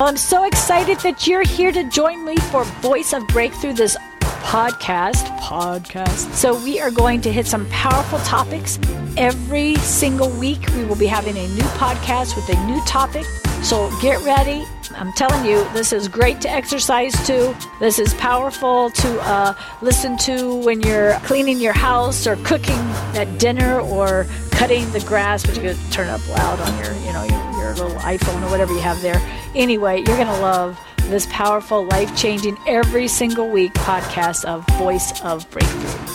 Well, I'm so excited that you're here to join me for Voice of Breakthrough, this podcast. So we are going to hit some powerful topics. Every single week, we will be having a new podcast with a new topic. So get ready. I'm telling you, this is great to exercise to. This is powerful to listen to when you're cleaning your house or cooking at dinner or cutting the grass, but you can turn it up loud on your little iPhone or whatever you have there. Anyway, you're going to love this powerful, life-changing, every single week podcast of Voice of Breakthrough.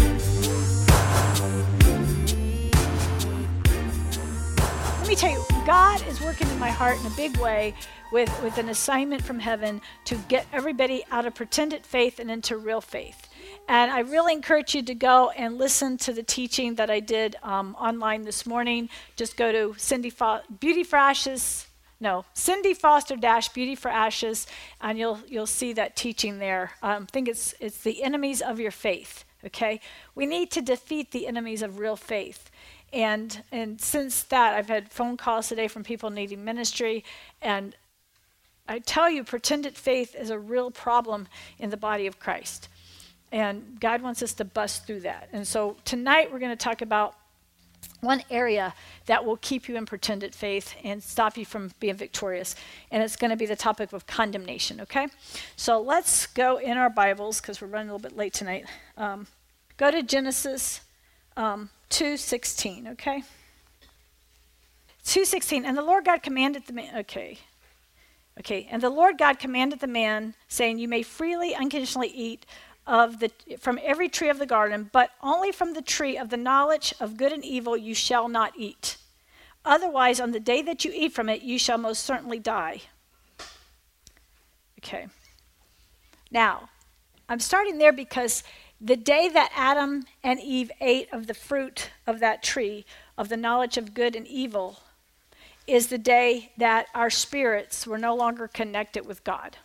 Let me tell you, God is working in my heart in a big way with an assignment from heaven to get everybody out of pretended faith and into real faith. And I really encourage you to go and listen to the teaching that I did online this morning. Just go to Cindy Foster Beauty for Ashes, and you'll see that teaching there. I think it's the enemies of your faith. Okay, we need to defeat the enemies of real faith. And since that, I've had phone calls today from people needing ministry, and I tell you, pretended faith is a real problem in the body of Christ. And God wants us to bust through that. And so tonight we're going to talk about one area that will keep you in pretended faith and stop you from being victorious. And it's going to be the topic of condemnation, okay? So let's go in our Bibles, because we're running a little bit late tonight. Go to Genesis 2:16, okay? 2:16, and the Lord God commanded the man, okay, and the Lord God commanded the man, saying, you may freely, unconditionally eat from every tree of the garden, but only from the tree of the knowledge of good and evil you shall not eat. Otherwise, on the day that you eat from it, you shall most certainly die. Okay. Now, I'm starting there because the day that Adam and Eve ate of the fruit of that tree of the knowledge of good and evil is the day that our spirits were no longer connected with God.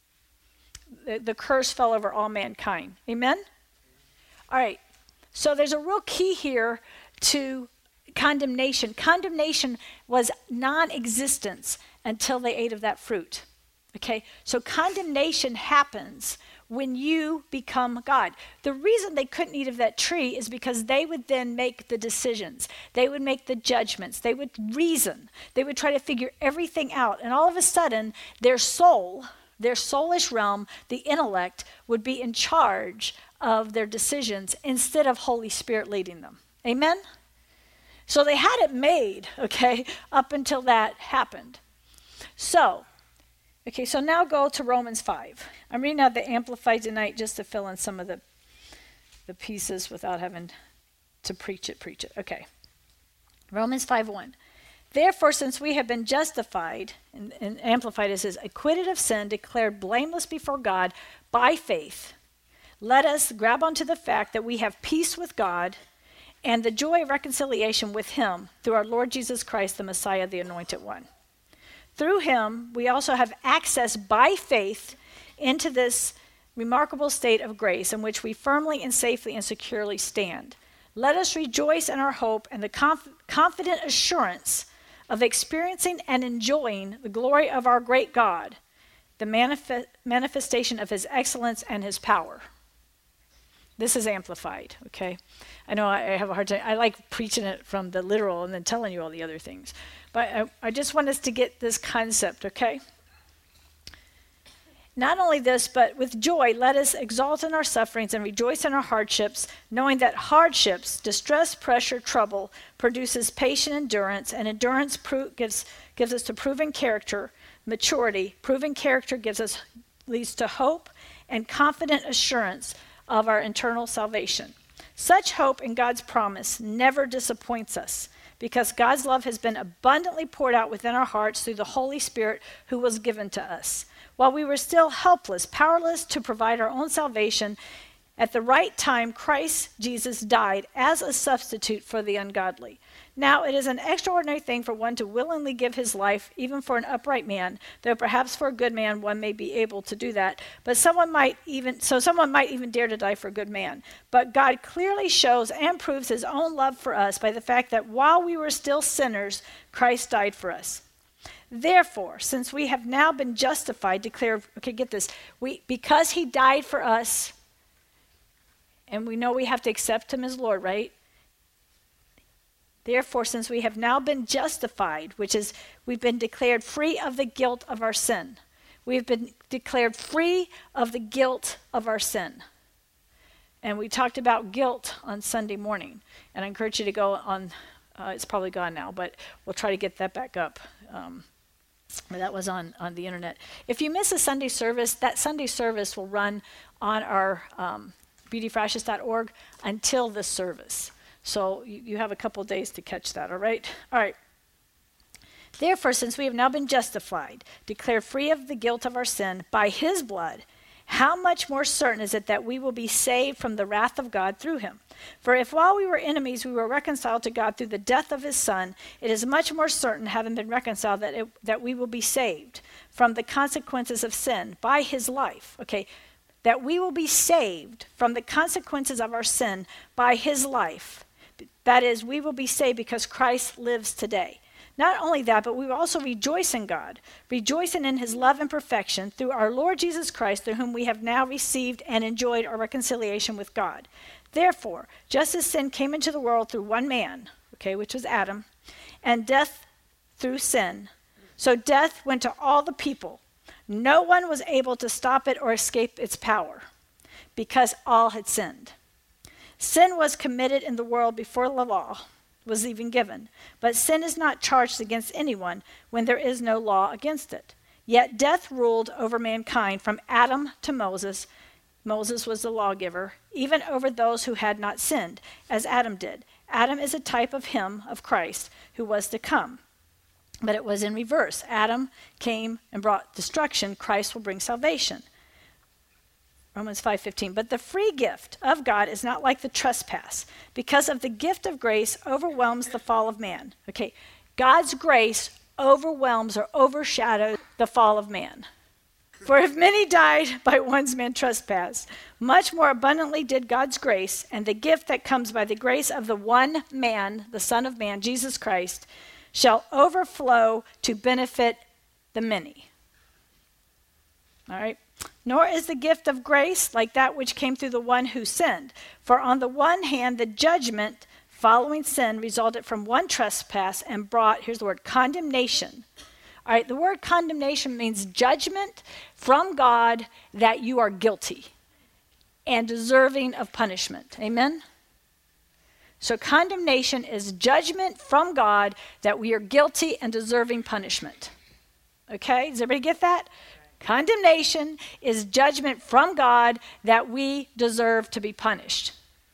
The curse fell over all mankind. Amen? All right. So there's a real key here to condemnation. Condemnation was non-existence until they ate of that fruit. Okay? So condemnation happens when you become God. The reason they couldn't eat of that tree is because they would then make the decisions. They would make the judgments. They would reason. They would try to figure everything out. And all of a sudden, their soulish realm, the intellect, would be in charge of their decisions instead of Holy Spirit leading them. Amen? So they had it made, okay, up until that happened. So now go to Romans 5. I'm reading out the Amplified tonight just to fill in some of the pieces without having to preach it. Okay. Romans 5:1. Therefore, since we have been justified, and Amplified it says, acquitted of sin, declared blameless before God by faith, let us grab onto the fact that we have peace with God and the joy of reconciliation with him through our Lord Jesus Christ, the Messiah, the Anointed One. Through him, we also have access by faith into this remarkable state of grace in which we firmly and safely and securely stand. Let us rejoice in our hope and the confident assurance of experiencing and enjoying the glory of our great God, the manifestation of his excellence and his power. This is Amplified, okay? I know I have a hard time. I like preaching it from the literal and then telling you all the other things. But I just want us to get this concept, okay? Not only this, but with joy, let us exalt in our sufferings and rejoice in our hardships, knowing that hardships, distress, pressure, trouble, produces patient endurance, and endurance gives us to proven character, maturity. Proven character leads to hope and confident assurance of our eternal salvation. Such hope in God's promise never disappoints us, because God's love has been abundantly poured out within our hearts through the Holy Spirit who was given to us. While we were still helpless, powerless to provide our own salvation, at the right time, Christ Jesus died as a substitute for the ungodly. Now, it is an extraordinary thing for one to willingly give his life, even for an upright man, though perhaps for a good man one may be able to do that. But someone might even dare to die for a good man. But God clearly shows and proves his own love for us by the fact that while we were still sinners, Christ died for us. Therefore, since we have now been justified, declared, okay, get this, because he died for us, and we know we have to accept him as Lord, right? Therefore, since we have now been justified, which is we've been declared free of the guilt of our sin. We've been declared free of the guilt of our sin. And we talked about guilt on Sunday morning. And I encourage you to go on, it's probably gone now, but we'll try to get that back up. That was on the internet. If you miss a Sunday service, that Sunday service will run on our beautyforashes.org until the service. So you have a couple days to catch that, all right? All right. Therefore, since we have now been justified, declared free of the guilt of our sin by his blood, how much more certain is it that we will be saved from the wrath of God through him? For if while we were enemies we were reconciled to God through the death of his Son, it is much more certain, having been reconciled, that we will be saved from the consequences of sin by his life. Okay, that we will be saved from the consequences of our sin by his life. That is, we will be saved because Christ lives today. Not only that, but we will also rejoice in God, rejoicing in his love and perfection through our Lord Jesus Christ, through whom we have now received and enjoyed our reconciliation with God. Therefore, just as sin came into the world through one man, okay, which was Adam, and death through sin, so death went to all the people. No one was able to stop it or escape its power, because all had sinned. Sin was committed in the world before the law was even given, but sin is not charged against anyone when there is no law against it. Yet death ruled over mankind from Adam to Moses. Moses was the lawgiver, even over those who had not sinned, as Adam did. Adam is a type of him, of Christ, who was to come. But it was in reverse. Adam came and brought destruction. Christ will bring salvation. Romans 5:15. But the free gift of God is not like the trespass, because of the gift of grace overwhelms the fall of man. Okay, God's grace overwhelms or overshadows the fall of man. For if many died by one man's trespass, much more abundantly did God's grace and the gift that comes by the grace of the one man, the Son of Man, Jesus Christ, shall overflow to benefit the many. All right. Nor is the gift of grace like that which came through the one who sinned. For on the one hand, the judgment following sin resulted from one trespass and brought, here's the word, condemnation. All right, the word condemnation means judgment from God that you are guilty and deserving of punishment. Amen? So condemnation is judgment from God that we are guilty and deserving punishment. Okay, does everybody get that? Condemnation is judgment from God that we deserve to be punished.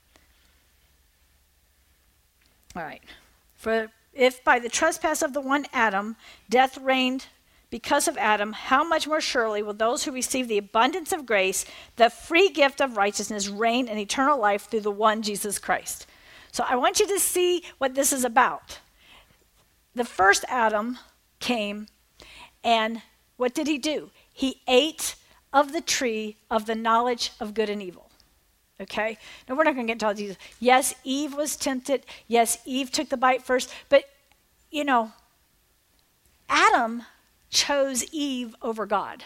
All right. For if by the trespass of the one Adam, death reigned because of Adam, how much more surely will those who receive the abundance of grace, the free gift of righteousness, reign in eternal life through the one Jesus Christ? So I want you to see what this is about. The first Adam came, and what did he do? He ate of the tree of the knowledge of good and evil. Okay? Now, we're not going to get into all these. Yes, Eve was tempted. Yes, Eve took the bite first. But, you know, Adam chose Eve over God.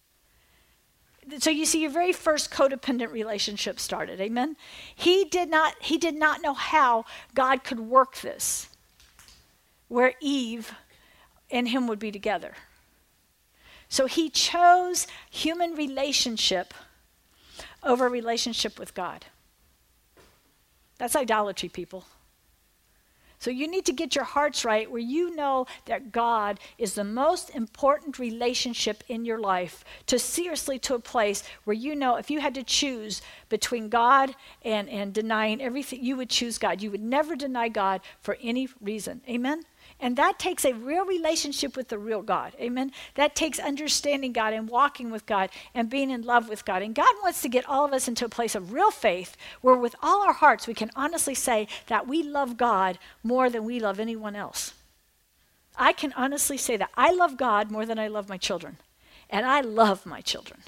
So you see, your very first codependent relationship started. Amen? He did not know how God could work this, where Eve and him would be together. So he chose human relationship over relationship with God. That's idolatry, people. So you need to get your hearts right where you know that God is the most important relationship in your life, to seriously to a place where you know if you had to choose between God and denying everything, you would choose God. You would never deny God for any reason. Amen? And that takes a real relationship with the real God. Amen? That takes understanding God and walking with God and being in love with God. And God wants to get all of us into a place of real faith where with all our hearts we can honestly say that we love God more than we love anyone else. I can honestly say that I love God more than I love my children. And I love my children.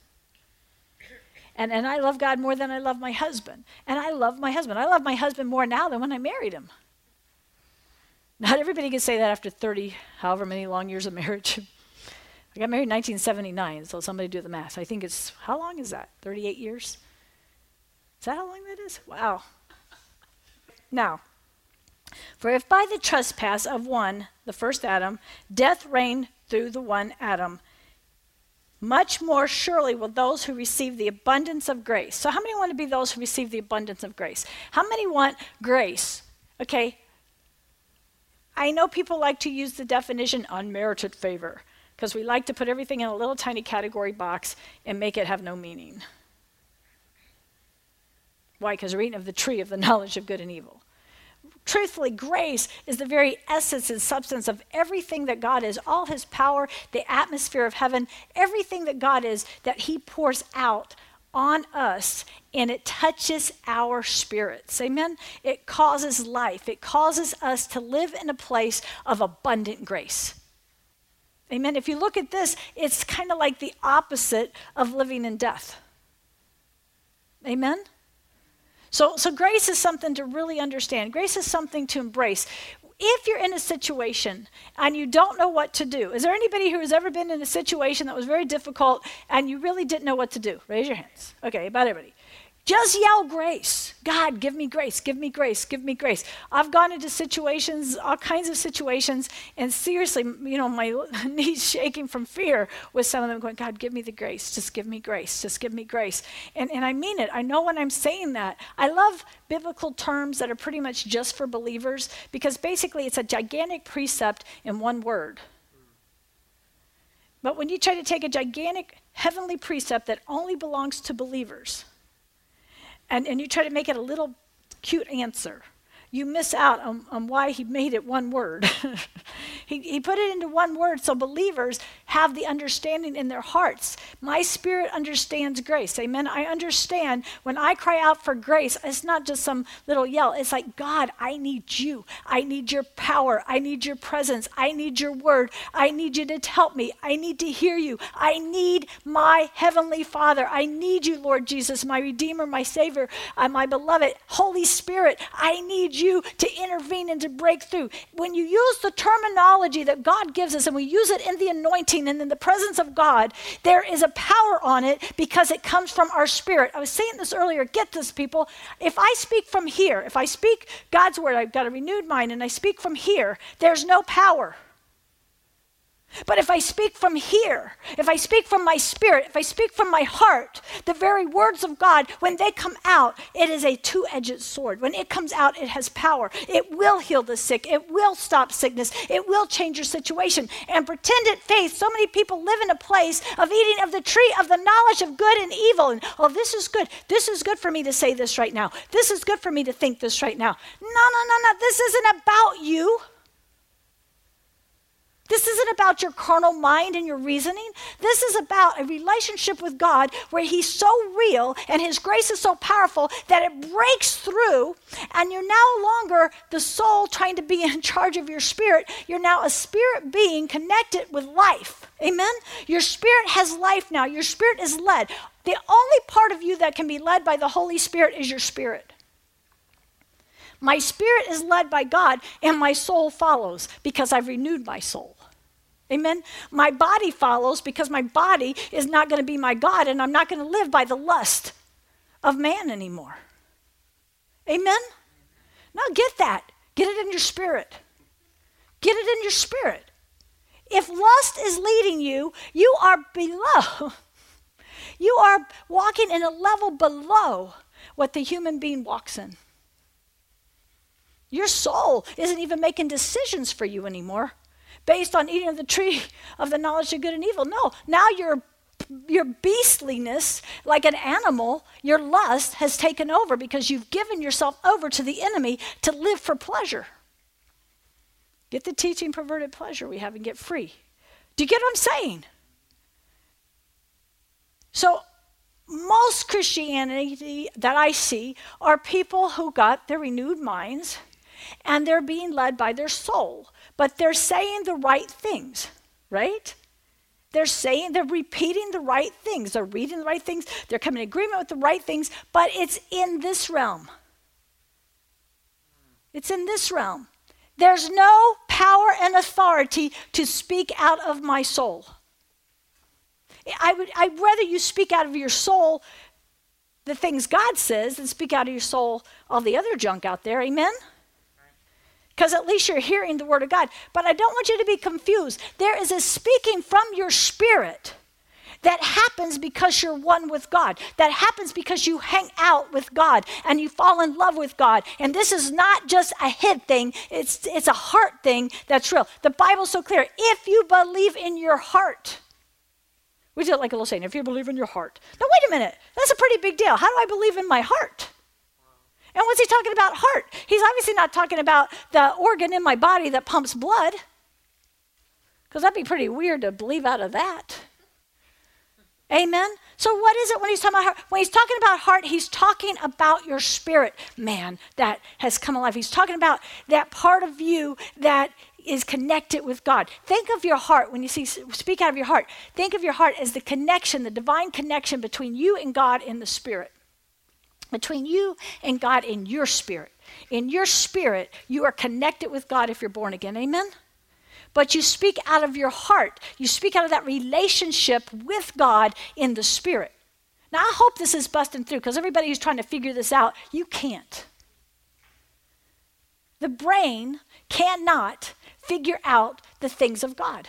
And I love God more than I love my husband. And I love my husband. I love my husband more now than when I married him. Not everybody can say that after 30, however many long years of marriage. I got married in 1979, so somebody do the math. I think it's, how long is that? 38 years? Is that how long that is? Wow. Now, for if by the trespass of one, the first Adam, death reigned through the one Adam, much more surely will those who receive the abundance of grace. So how many want to be those who receive the abundance of grace? How many want grace? Okay. I know people like to use the definition unmerited favor because we like to put everything in a little tiny category box and make it have no meaning. Why? Because we're eating of the tree of the knowledge of good and evil. Truthfully, grace is the very essence and substance of everything that God is, all his power, the atmosphere of heaven, everything that God is, that he pours out on us, and it touches our spirits. Amen? It causes life. It causes us to live in a place of abundant grace. Amen? If you look at this, it's kind of like the opposite of living in death. Amen? So grace is something to really understand. Grace is something to embrace. If you're in a situation and you don't know what to do, is there anybody who has ever been in a situation that was very difficult and you really didn't know what to do? Raise your hands. Okay, about everybody. Just yell grace. God, give me grace, give me grace, give me grace. I've gone into situations, all kinds of situations, and seriously, my knees shaking from fear with some of them going, God, give me the grace, just give me grace, just give me grace. And I mean it. I know when I'm saying that. I love biblical terms that are pretty much just for believers because basically it's a gigantic precept in one word. But when you try to take a gigantic heavenly precept that only belongs to believers, and you try to make it a little cute answer, you miss out on why he made it one word. He put it into one word so believers have the understanding in their hearts. My spirit understands grace. Amen. I understand when I cry out for grace, it's not just some little yell. It's like, God, I need you. I need your power. I need your presence. I need your word. I need you to help me. I need to hear you. I need my heavenly Father. I need you, Lord Jesus, my Redeemer, my Savior, my beloved Holy Spirit. I need you to intervene and to break through. When you use the terminology that God gives us and we use it in the anointing and in the presence of God, there is a power on it because it comes from our spirit. I was saying this earlier. Get this, people. If I speak from here, if I speak God's word, I've got a renewed mind, and I speak from here, there's no power. But if I speak from here, if I speak from my spirit, if I speak from my heart, the very words of God, when they come out, it is a two-edged sword. When it comes out, it has power. It will heal the sick. It will stop sickness. It will change your situation. And pretended faith, so many people live in a place of eating of the tree of the knowledge of good and evil. And, oh, this is good. This is good for me to say this right now. This is good for me to think this right now. No. This isn't about you. This isn't about your carnal mind and your reasoning. This is about a relationship with God where he's so real and his grace is so powerful that it breaks through, and you're no longer the soul trying to be in charge of your spirit. You're now a spirit being connected with life. Amen? Your spirit has life now. Your spirit is led. The only part of you that can be led by the Holy Spirit is your spirit. My spirit is led by God, and my soul follows because I've renewed my soul. Amen? My body follows because my body is not going to be my God, and I'm not going to live by the lust of man anymore. Amen? Now get that. Get it in your spirit. Get it in your spirit. If lust is leading you, you are below. You are walking in a level below what the human being walks in. Your soul isn't even making decisions for you anymore based on eating of the tree of the knowledge of good and evil. No, now your beastliness, like an animal, your lust has taken over because you've given yourself over to the enemy to live for pleasure. Get the teaching perverted pleasure we have and get free. Do you get what I'm saying? So most Christianity that I see are people who got their renewed minds and they're being led by their soul, but they're saying the right things, right? They're repeating the right things. They're reading the right things. They're coming in agreement with the right things, but it's in this realm. It's in this realm. There's no power and authority to speak out of my soul. I'd rather you speak out of your soul the things God says than speak out of your soul all the other junk out there. Amen? Because at least you're hearing the word of God. But I don't want you to be confused. There is a speaking from your spirit that happens because you're one with God. That happens because you hang out with God and you fall in love with God. And this is not just a head thing. It's a heart thing that's real. The Bible's so clear. If you believe in your heart. We do it like a little saying, if you believe in your heart. Now, wait a minute. That's a pretty big deal. How do I believe in my heart? And what's he talking about heart? He's obviously not talking about the organ in my body that pumps blood. Because that'd be pretty weird to believe out of that. Amen? So what is it when he's talking about heart? When he's talking about heart, he's talking about your spirit, man, that has come alive. He's talking about that part of you that is connected with God. Think of your heart, when you speak out of your heart, think of your heart as the connection, the divine connection between you and God in the spirit. Between you and God in your spirit. In your spirit, you are connected with God if you're born again. Amen? But you speak out of your heart. You speak out of that relationship with God in the spirit. Now, I hope this is busting through, because everybody who's trying to figure this out, you can't. The brain cannot figure out the things of God.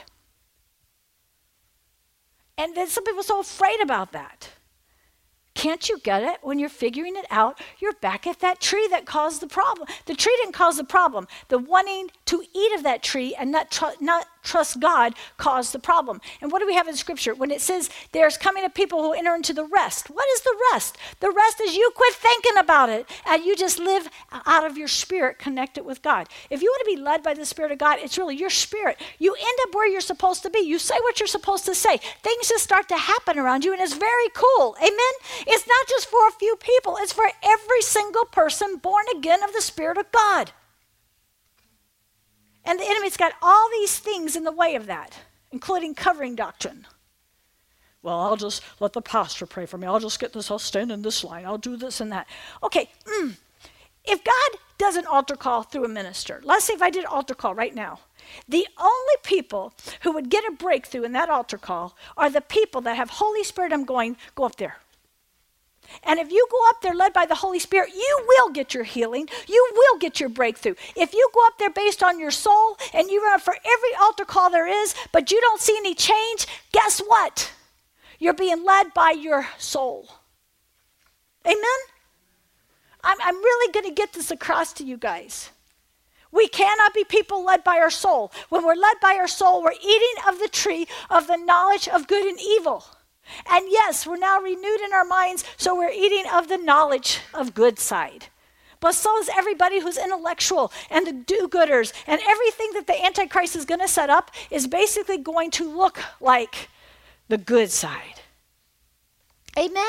And then some people are so afraid about that. Can't you get it? When you're figuring it out, you're back at that tree that caused the problem. The tree didn't cause the problem. The wanting to eat of that tree and not trust God caused the problem. And what do we have in Scripture? When it says there's coming a people who enter into the rest. What is the rest? The rest is you quit thinking about it and you just live out of your spirit connected with God. If you want to be led by the Spirit of God, it's really your spirit. You end up where you're supposed to be. You say what you're supposed to say. Things just start to happen around you, and it's very cool. Amen? It's not just for a few people. It's for every single person born again of the Spirit of God. And the enemy's got all these things in the way of that, including covering doctrine. Well, I'll just let the pastor pray for me. I'll just get this. I'll stand in this line. I'll do this and that. Okay, if God does an altar call through a minister, let's say if I did an altar call right now, the only people who would get a breakthrough in that altar call are the people that have Holy Spirit. I'm going, go up there. And if you go up there led by the Holy Spirit, you will get your healing. You will get your breakthrough. If you go up there based on your soul and you run for every altar call there is, but you don't see any change, guess what? You're being led by your soul. Amen? I'm really going to get this across to you guys. We cannot be people led by our soul. When we're led by our soul, we're eating of the tree of the knowledge of good and evil. And yes, we're now renewed in our minds, so we're eating of the knowledge of good side. But so is everybody who's intellectual and the do-gooders, and everything that the Antichrist is going to set up is basically going to look like the good side. Amen?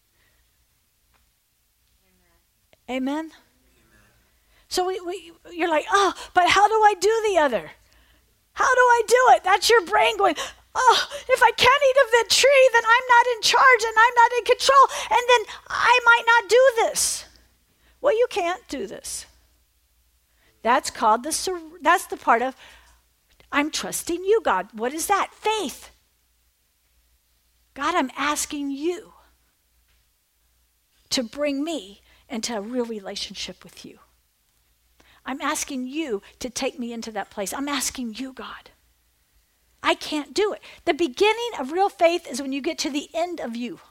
Amen? So you're like, oh, but how do I do the other? How do I do it? That's your brain going, oh, if I can't eat of that tree, then I'm not in charge and I'm not in control, and then I might not do this. Well, you can't do this. That's called that's the part of, I'm trusting you, God. What is that? Faith. God, I'm asking you to bring me into a real relationship with you. I'm asking you to take me into that place. I'm asking you, God. I can't do it. The beginning of real faith is when you get to the end of you.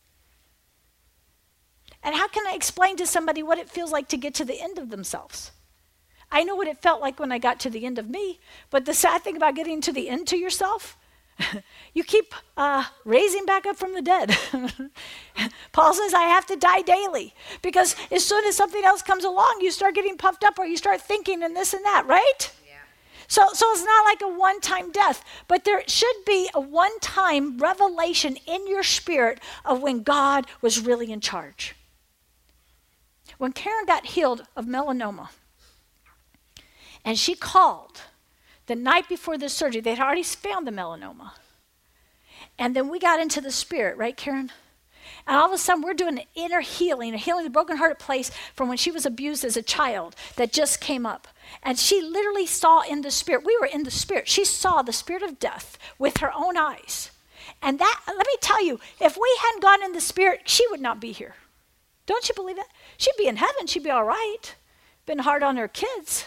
And how can I explain to somebody what it feels like to get to the end of themselves? I know what it felt like when I got to the end of me, but the sad thing about getting to the end to yourself, you keep raising back up from the dead. Paul says, I have to die daily, because as soon as something else comes along, you start getting puffed up or you start thinking and this and that, right? So it's not like a one-time death, but there should be a one-time revelation in your spirit of when God was really in charge. When Karen got healed of melanoma, and she called the night before the surgery, they'd already found the melanoma. And then we got into the spirit, right, Karen? And all of a sudden, we're doing an inner healing, a healing the brokenhearted place from when she was abused as a child that just came up. And she literally saw in the spirit. We were in the spirit. She saw the spirit of death with her own eyes. And that, let me tell you, if we hadn't gone in the spirit, she would not be here. Don't you believe that? She'd be in heaven. She'd be all right. Been hard on her kids.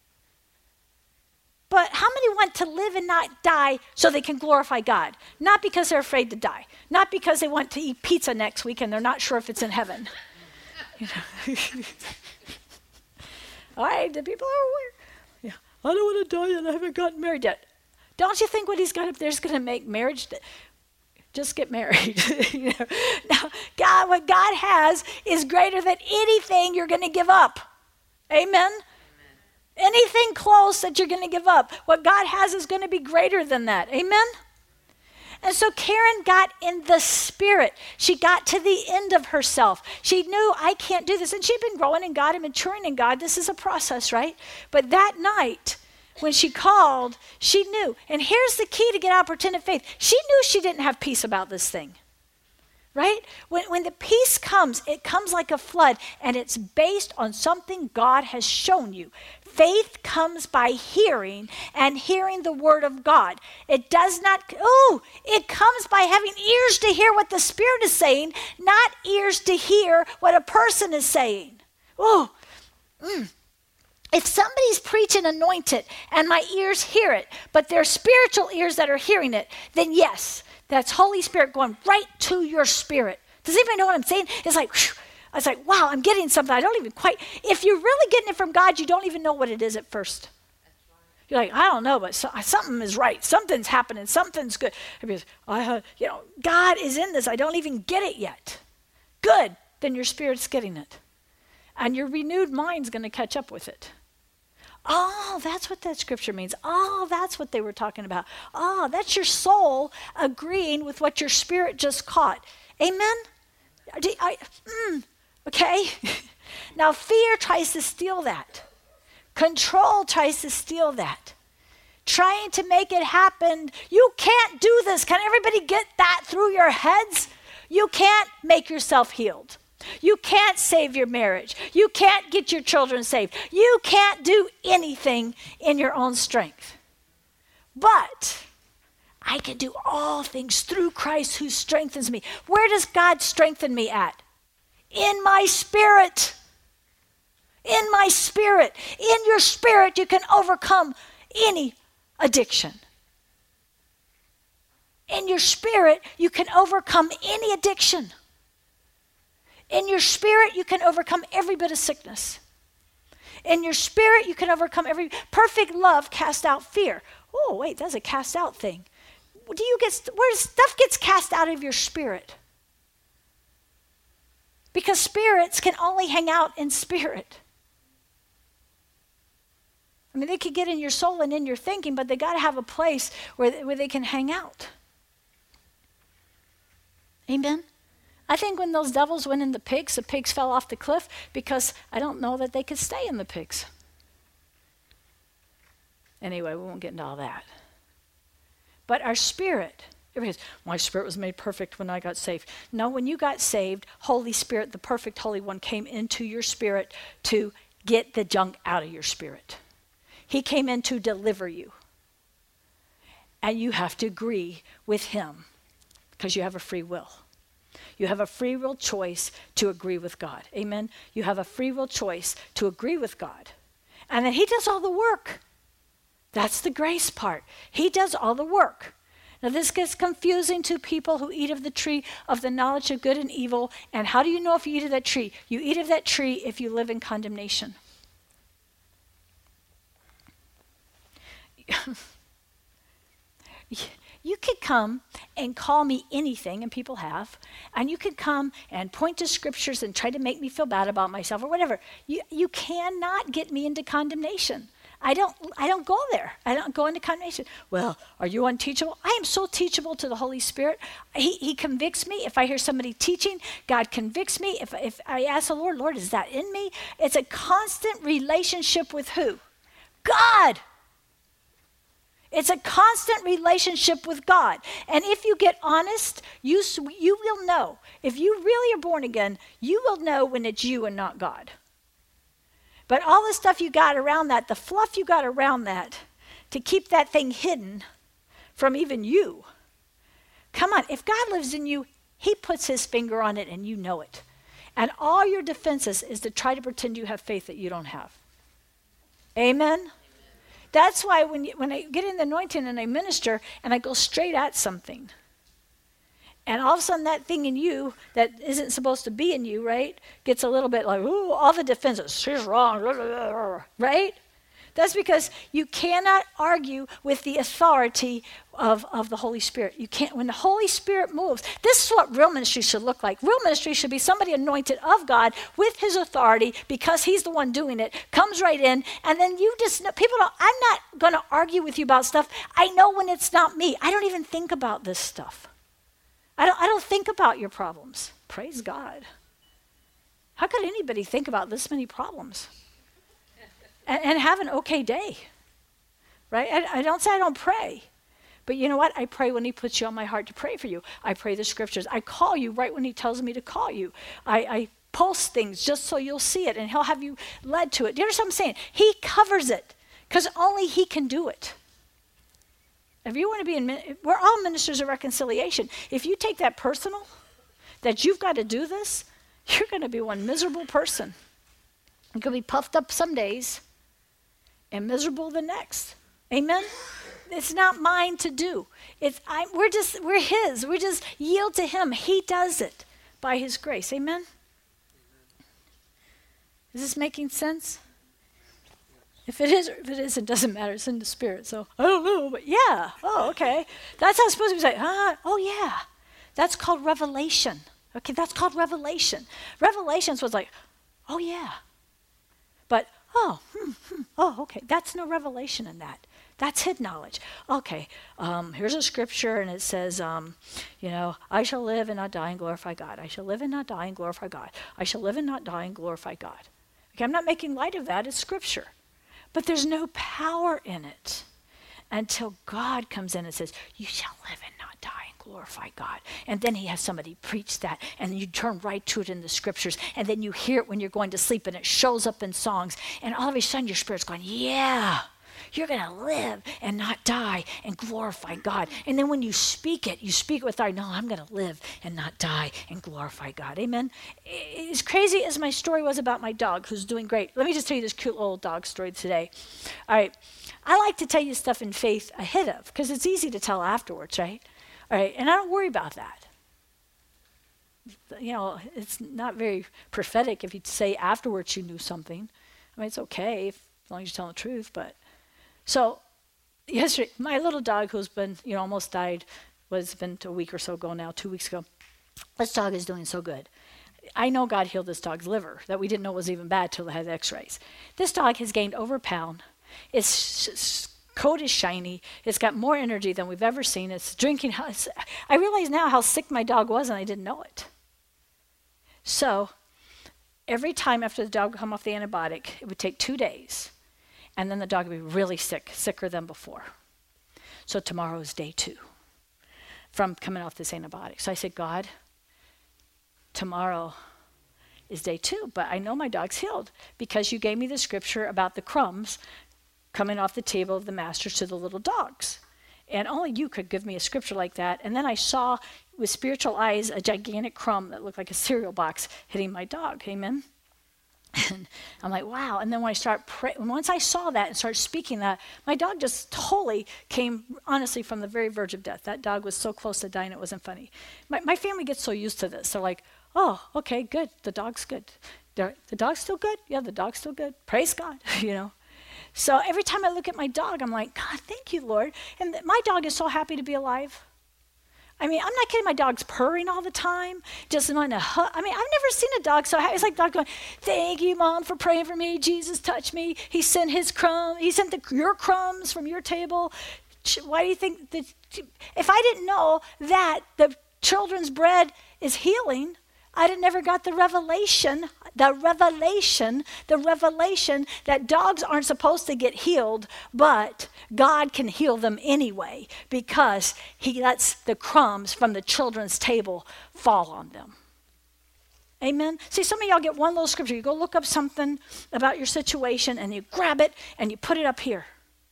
But how many want to live and not die so they can glorify God? Not because they're afraid to die. Not because they want to eat pizza next week and they're not sure if it's in heaven. You know? All right, the people are aware. Yeah, I don't want to die and I haven't gotten married yet. Don't you think what he's got up there is going to make marriage? Just get married. You know? Now, God, what God has is greater than anything you're going to give up. Amen? Anything close that you're going to give up, what God has is going to be greater than that. Amen? And so Karen got in the spirit. She got to the end of herself. She knew, I can't do this. And she'd been growing in God and maturing in God. This is a process, right? But that night, when she called, she knew. And here's the key to get out of pretended faith. She knew she didn't have peace about this thing. Right? When the peace comes, it comes like a flood, and it's based on something God has shown you. Faith comes by hearing, and hearing the word of God. It does not, it comes by having ears to hear what the Spirit is saying, not ears to hear what a person is saying. If somebody's preaching anointed, and my ears hear it, but they're spiritual ears that are hearing it, then yes, that's Holy Spirit going right to your spirit. Does anybody know what I'm saying? It's like, whew, I was like, wow, I'm getting something. I don't even quite, if you're really getting it from God, you don't even know what it is at first. You're like, I don't know, but something is right. Something's happening. Something's good. Because God is in this. I don't even get it yet. Good. Then your spirit's getting it. And your renewed mind's going to catch up with it. Oh, that's what that scripture means. Oh, that's what they were talking about. Oh, that's your soul agreeing with what your spirit just caught. Amen? Okay. Now, fear tries to steal that. Control tries to steal that. Trying to make it happen. You can't do this. Can everybody get that through your heads? You can't make yourself healed. You can't save your marriage. You can't get your children saved. You can't do anything in your own strength. But I can do all things through Christ who strengthens me. Where does God strengthen me at? In my spirit. In my spirit. In your spirit, you can overcome any addiction. In your spirit, you can overcome any addiction. In your spirit, you can overcome every bit of sickness. In your spirit, you can overcome every perfect love cast out fear. Oh, wait, that's a cast out thing. Where stuff gets cast out of your spirit? Because spirits can only hang out in spirit. I mean, they could get in your soul and in your thinking, but they got to have a place where they can hang out. Amen? I think when those devils went in the pigs fell off the cliff because I don't know that they could stay in the pigs. Anyway, we won't get into all that. But our spirit, everybody says, my spirit was made perfect when I got saved. No, when you got saved, Holy Spirit, the perfect Holy One, came into your spirit to get the junk out of your spirit. He came in to deliver you. And you have to agree with him because you have a free will. You have a free will choice to agree with God. Amen? You have a free will choice to agree with God. And then he does all the work. That's the grace part. He does all the work. Now this gets confusing to people who eat of the tree of the knowledge of good and evil. And how do you know if you eat of that tree? You eat of that tree if you live in condemnation. You could come and call me anything, and people have, and you could come and point to scriptures and try to make me feel bad about myself or whatever. You cannot get me into condemnation. I don't go there. I don't go into condemnation. Well, are you unteachable? I am so teachable to the Holy Spirit. He convicts me. If I hear somebody teaching, God convicts me. If I ask the Lord, is that in me? It's a constant relationship with who? God. It's a constant relationship with God. And if you get honest, you will know. If you really are born again, you will know when it's you and not God. But all the stuff you got around that, the fluff you got around that, to keep that thing hidden from even you. Come on, if God lives in you, he puts his finger on it and you know it. And all your defenses is to try to pretend you have faith that you don't have. Amen? That's why when I get in the anointing and I minister and I go straight at something, and all of a sudden that thing in you that isn't supposed to be in you, right, gets a little bit like, ooh, all the defenses, she's wrong, right? That's because you cannot argue with the authority of the Holy Spirit. You can't. When the Holy Spirit moves, this is what real ministry should look like. Real ministry should be somebody anointed of God with his authority because he's the one doing it, comes right in, and then you just, people don't, I'm not going to argue with you about stuff. I know when it's not me. I don't even think about this stuff. I don't think about your problems. Praise God. How could anybody think about this many problems? And have an okay day, right? I don't say I don't pray, but you know what? I pray when he puts you on my heart to pray for you. I pray the scriptures. I call you right when he tells me to call you. I post things just so you'll see it, and he'll have you led to it. Do you understand what I'm saying? He covers it because only he can do it. If you want to be we're all ministers of reconciliation. If you take that personal, that you've got to do this, you're going to be one miserable person. You're going to be puffed up some days and miserable the next. Amen? It's not mine to do. We're his. We just yield to him. He does it by his grace. Amen? Is this making sense? If it is or if it isn't, doesn't matter. It's in the spirit. So I don't know, but yeah. Oh, okay. That's how it's supposed to be. Say, oh yeah. That's called revelation. Okay, that's called revelation. Revelations was like, oh yeah. But, oh, okay. That's no revelation in that. That's hid knowledge. Okay, here's a scripture, and it says, I shall live and not die and glorify God. I shall live and not die and glorify God. I shall live and not die and glorify God. Okay, I'm not making light of that. It's scripture. But there's no power in it until God comes in and says, you shall live and not die and glorify God. And then he has somebody preach that, and you turn right to it in the scriptures, and then you hear it when you're going to sleep, and it shows up in songs, and all of a sudden your spirit's going, yeah, you're going to live and not die and glorify God. And then when you speak it with our, no, I'm going to live and not die and glorify God. Amen? As crazy as my story was about my dog, who's doing great, let me just tell you this cute little dog story today. All right. I like to tell you stuff in faith ahead of, because it's easy to tell afterwards, right? All right, and I don't worry about that. You know, it's not very prophetic if you say afterwards you knew something. I mean, it's okay as long as you're telling the truth, but. So, yesterday, my little dog who's been, almost died, was been a week or so ago now, 2 weeks ago. This dog is doing so good. I know God healed this dog's liver that we didn't know was even bad till they had x-rays. This dog has gained over a pound. Its coat is shiny. It's got more energy than we've ever seen. It's drinking. I realize now how sick my dog was, and I didn't know it. So, every time after the dog would come off the antibiotic, it would take 2 days. And then the dog would be really sick, sicker than before. So tomorrow is day 2 from coming off this antibiotic. So I said, God, tomorrow is day 2, but I know my dog's healed because you gave me the scripture about the crumbs coming off the table of the masters to the little dogs. And only you could give me a scripture like that. And then I saw with spiritual eyes a gigantic crumb that looked like a cereal box hitting my dog. Amen? And I'm like, wow. And then when I start praying, once I saw that and started speaking that, my dog just totally came, honestly, from the very verge of death. That dog was so close to dying, it wasn't funny. My family gets so used to this. They're like, oh, okay, good. The dog's good. The dog's still good? Yeah, the dog's still good. Praise God, So every time I look at my dog, I'm like, God, thank you, Lord. And my dog is so happy to be alive. I mean, I'm not kidding. My dog's purring all the time, just wanting to hug. I mean, I've never seen a dog so happy. It's like dog going, thank you, Mom, for praying for me. Jesus touched me. He sent his crumbs. He sent your crumbs from your table. Why do you think that? If I didn't know that the children's bread is healing, I'd have never got the revelation the revelation that dogs aren't supposed to get healed, but God can heal them anyway because he lets the crumbs from the children's table fall on them. Amen. See, some of y'all get one little scripture. You go look up something about your situation and you grab it and you put it up here.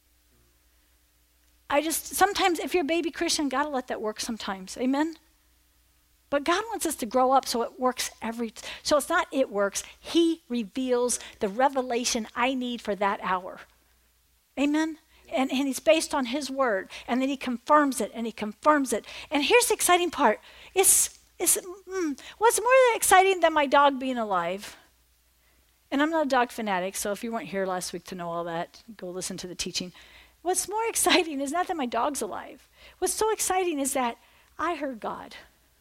Sometimes if you're a baby Christian, God will let that work sometimes. Amen. But God wants us to grow up so it works so it's not it works. He reveals the revelation I need for that hour. Amen. And he's based on his word. And then he confirms it and he confirms it. And here's the exciting part. What's more exciting than my dog being alive? And I'm not a dog fanatic, so if you weren't here last week to know all that, go listen to the teaching. What's more exciting is not that my dog's alive. What's so exciting is that I heard God.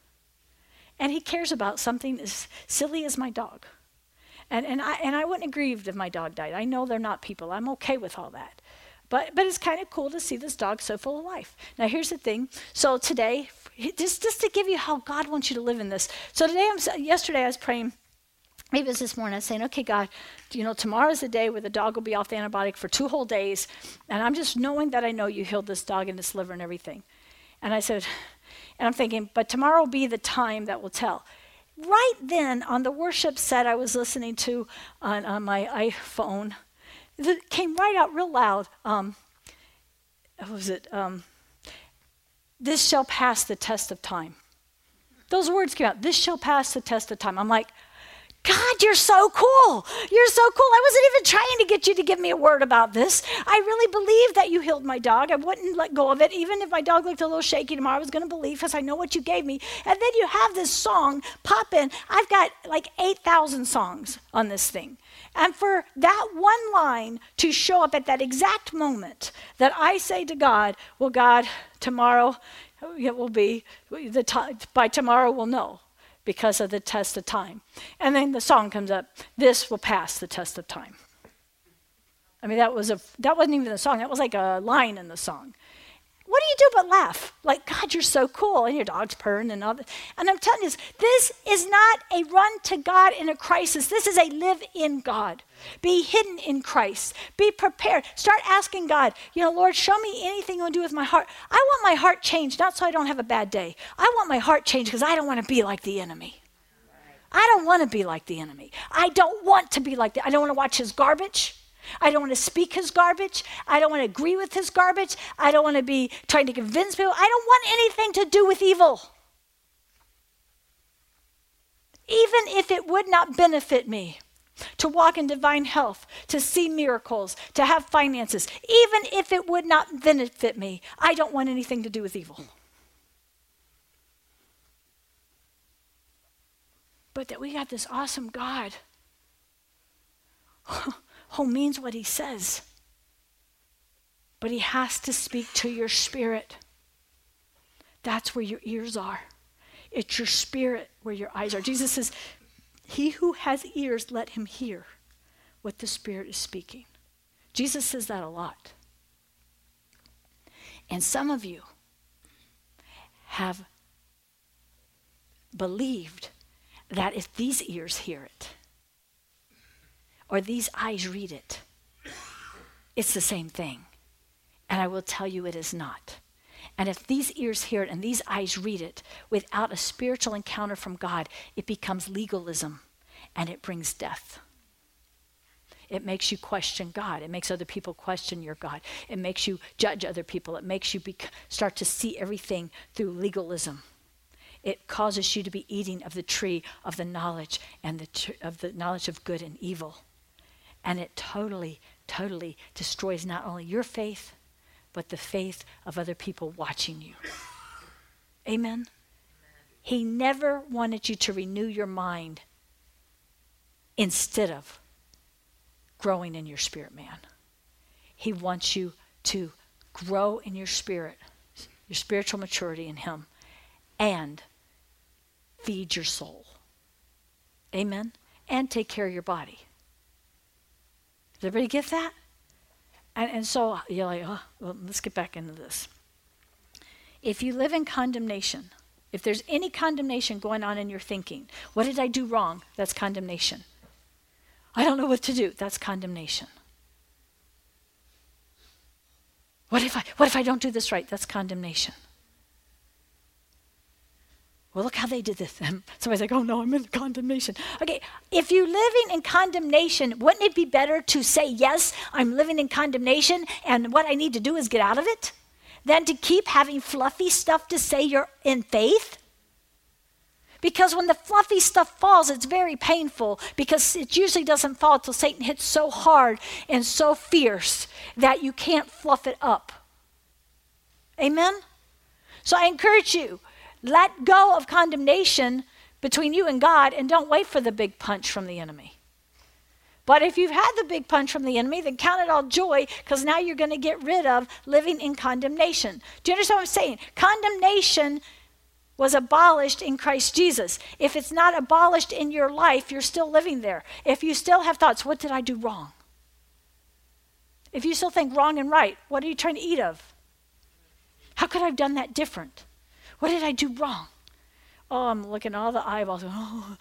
And he cares about something as silly as my dog. And I wouldn't have grieved if my dog died. I know they're not people. I'm okay with all that. But it's kind of cool to see this dog so full of life. Now here's the thing. So today, just to give you how God wants you to live in this. So yesterday I was praying. Maybe it was this morning. I was saying, okay, God, tomorrow's the day where the dog will be off the antibiotic for 2 whole days. And I'm just knowing that I know you healed this dog and its liver and everything. And I said, and I'm thinking, but tomorrow will be the time that will tell. Right then, on the worship set I was listening to on my iPhone, it came right out real loud. What was it? This shall pass the test of time. Those words came out. This shall pass the test of time. I'm like, God, you're so cool. You're so cool. I wasn't even trying to get you to give me a word about this. I really believe that you healed my dog. I wouldn't let go of it. Even if my dog looked a little shaky tomorrow, I was going to believe because I know what you gave me. And then you have this song pop in. I've got like 8,000 songs on this thing. And for that one line to show up at that exact moment that I say to God, well, God, tomorrow it will be, by tomorrow we'll know. Because of the test of time. And then the song comes up, this will pass the test of time. I mean, that wasn't even the song, that was like a line in the song. What do you do but laugh? Like, God, you're so cool, and your dog's purring and all that. And I'm telling you, this is not a run to God in a crisis. This is a live in God. Be hidden in Christ. Be prepared. Start asking God, Lord, show me anything you want to do with my heart. I want my heart changed, not so I don't have a bad day. I want my heart changed because I don't want to be like the enemy. I don't want to be like the enemy. I don't want to be like I don't want to watch his garbage. I don't want to speak his garbage. I don't want to agree with his garbage. I don't want to be trying to convince people. I don't want anything to do with evil. Even if it would not benefit me to walk in divine health, to see miracles, to have finances, even if it would not benefit me, I don't want anything to do with evil. But that we got this awesome God who means what he says. But he has to speak to your spirit. That's where your ears are. It's your spirit where your eyes are. Jesus says, he who has ears, let him hear what the Spirit is speaking. Jesus says that a lot. And some of you have believed that if these ears hear it, or these eyes read it, it's the same thing. And I will tell you it is not. And if these ears hear it and these eyes read it without a spiritual encounter from God, it becomes legalism and it brings death. It makes you question God. It makes other people question your God. It makes you judge other people. It makes you start to see everything through legalism. It causes you to be eating of the tree of the knowledge and of the knowledge of good and evil. And it totally, totally destroys not only your faith, but the faith of other people watching you. Amen? He never wanted you to renew your mind instead of growing in your spirit, man. He wants you to grow in your spirit, your spiritual maturity in him, and feed your soul. Amen? And take care of your body. Does everybody get that? And so you're like, oh, well, let's get back into this. If you live in condemnation, if there's any condemnation going on in your thinking, what did I do wrong? That's condemnation. I don't know what to do. That's condemnation. What if I don't do this right? That's condemnation. Well, look how they did this. Somebody's like, oh no, I'm in condemnation. Okay, if you're living in condemnation, wouldn't it be better to say, yes, I'm living in condemnation, and what I need to do is get out of it, than to keep having fluffy stuff to say you're in faith? Because when the fluffy stuff falls, it's very painful, because it usually doesn't fall until Satan hits so hard and so fierce that you can't fluff it up. Amen? So I encourage you, let go of condemnation between you and God, and don't wait for the big punch from the enemy. But if you've had the big punch from the enemy, then count it all joy, because now you're going to get rid of living in condemnation. Do you understand what I'm saying? Condemnation was abolished in Christ Jesus. If it's not abolished in your life, you're still living there. If you still have thoughts, what did I do wrong? If you still think wrong and right, what are you trying to eat of? How could I have done that different? What did I do wrong? Oh, I'm looking at all the eyeballs. Oh.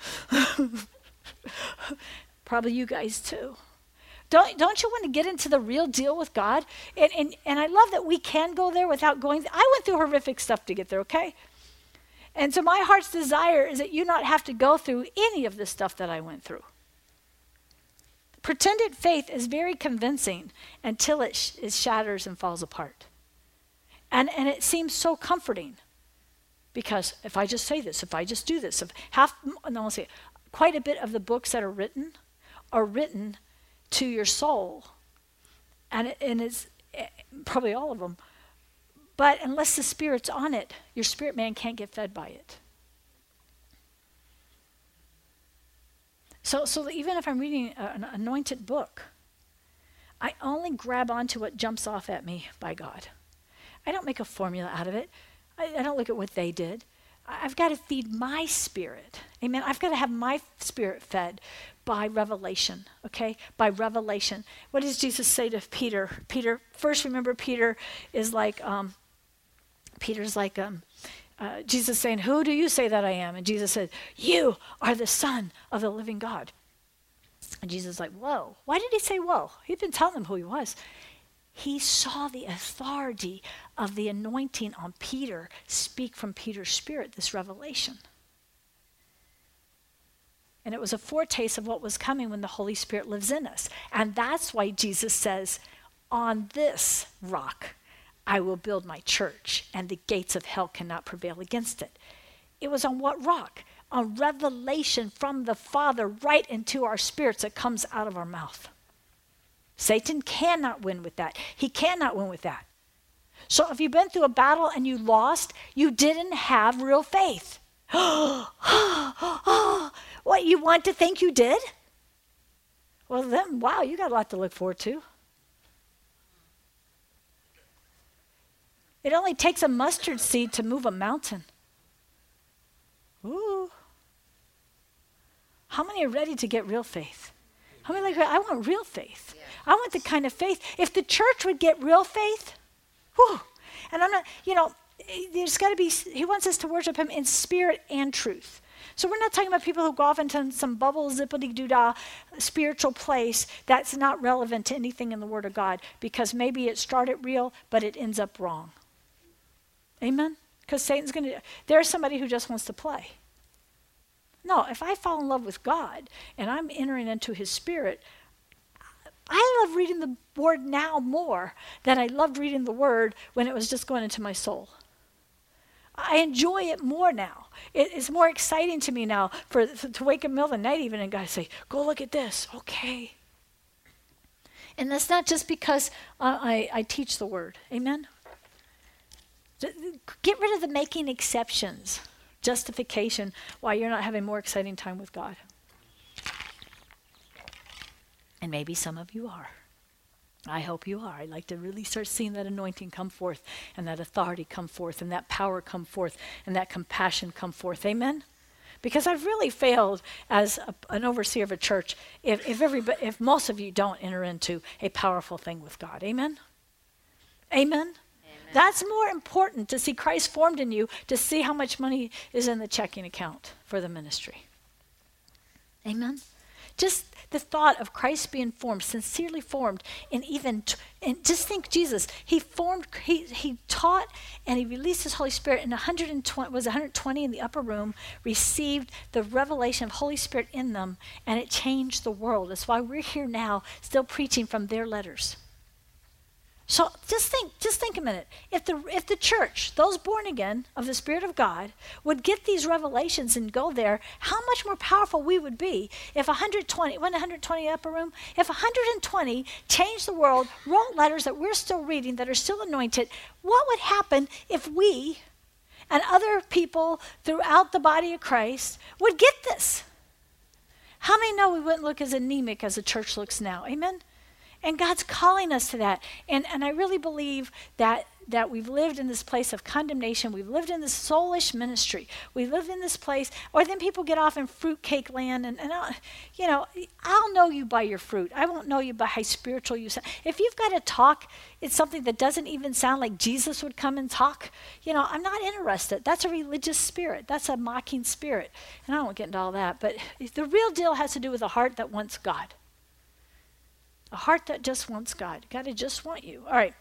Probably you guys too. Don't you want to get into the real deal with God? And I love that we can go there without going. I went through horrific stuff to get there, okay? And so my heart's desire is that you not have to go through any of the stuff that I went through. Pretended faith is very convincing until it shatters and falls apart. And it seems so comforting. Because if I just say this, if I just do this, quite a bit of the books that are written to your soul. And it's probably all of them. But unless the Spirit's on it, your spirit man can't get fed by it. So even if I'm reading an anointed book, I only grab onto what jumps off at me by God. I don't make a formula out of it. I don't look at what they did. I've got to feed my spirit. Amen. I've got to have my spirit fed by revelation, okay? By revelation. What does Jesus say to Peter? Peter, first remember Peter is like, Jesus saying, who do you say that I am? And Jesus said, you are the Son of the living God. And Jesus is like, whoa. Why did he say whoa? He'd been telling them who he was. He saw the authority of the anointing on Peter speak from Peter's spirit, this revelation. And it was a foretaste of what was coming when the Holy Spirit lives in us. And that's why Jesus says, on this rock I will build my church, and the gates of hell cannot prevail against it. It was on what rock? On revelation from the Father right into our spirits that comes out of our mouth. Satan cannot win with that. He cannot win with that. So if you've been through a battle and you lost, you didn't have real faith. What, you want to think you did? Well then, wow, you got a lot to look forward to. It only takes a mustard seed to move a mountain. Ooh. How many are ready to get real faith? How many like, I want real faith. Yeah. I want the kind of faith. If the church would get real faith, whew, and I'm not, there's got to be, he wants us to worship him in spirit and truth. So we're not talking about people who go off into some bubble zippity-doo-dah spiritual place that's not relevant to anything in the Word of God, because maybe it started real, but it ends up wrong. Amen? Because Satan's going to, there's somebody who just wants to play. No, if I fall in love with God and I'm entering into his spirit, I love reading the Word now more than I loved reading the Word when it was just going into my soul. I enjoy it more now. It's more exciting to me now to wake up in the middle of the night even and God say, go look at this. Okay. And that's not just because I teach the Word. Amen? Get rid of the making exceptions, justification, why you're not having more exciting time with God. And maybe some of you are. I hope you are. I'd like to really start seeing that anointing come forth, and that authority come forth, and that power come forth, and that compassion come forth. Amen? Because I've really failed as an overseer of a church if most of you don't enter into a powerful thing with God. Amen? Amen? That's more important to see Christ formed in you, to see how much money is in the checking account for the ministry. Amen? Just the thought of Christ being formed, sincerely formed, and and just think Jesus, he taught and he released his Holy Spirit, and 120 in the upper room received the revelation of Holy Spirit in them, and it changed the world. That's why we're here now still preaching from their letters. So just think a minute. If the church, those born again of the Spirit of God, would get these revelations and go there, how much more powerful we would be if 120 upper room, if 120 changed the world, wrote letters that we're still reading, that are still anointed, what would happen if we and other people throughout the body of Christ would get this? How many know we wouldn't look as anemic as the church looks now? Amen? And God's calling us to that. And I really believe that we've lived in this place of condemnation. We've lived in this soulish ministry. We live in this place, or then people get off in fruitcake land. And I'll know you by your fruit. I won't know you by how spiritual you sound. If you've got to talk, it's something that doesn't even sound like Jesus would come and talk. I'm not interested. That's a religious spirit. That's a mocking spirit. And I won't get into all that. But the real deal has to do with a heart that wants God. A heart that just wants God. God to just want you. All right.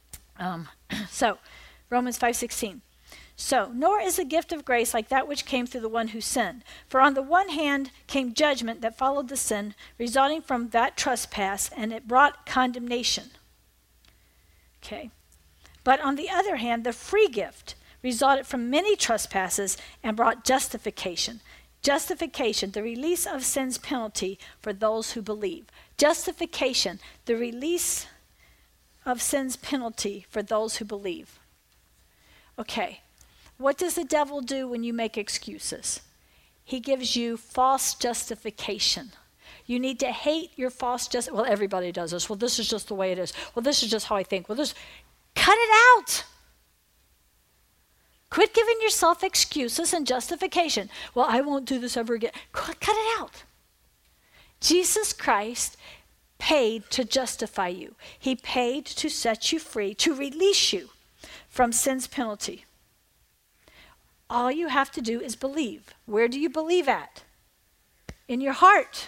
So, Romans 5:16. So, nor is the gift of grace like that which came through the one who sinned. For on the one hand came judgment that followed the sin, resulting from that trespass, and it brought condemnation. Okay. But on the other hand, the free gift resulted from many trespasses and brought justification. Justification, the release of sin's penalty for those who believe. Justification, the release of sin's penalty for those who believe. Okay, what does the devil do when you make excuses? He gives you false justification. You need to hate your false justification. Well, everybody does this. Well, this is just the way it is. Well, this is just how I think. Well, cut it out. Quit giving yourself excuses and justification. Well, I won't do this ever again. Cut it out. Jesus Christ paid to justify you. He paid to set you free, to release you from sin's penalty. All you have to do is believe. Where do you believe at? In your heart.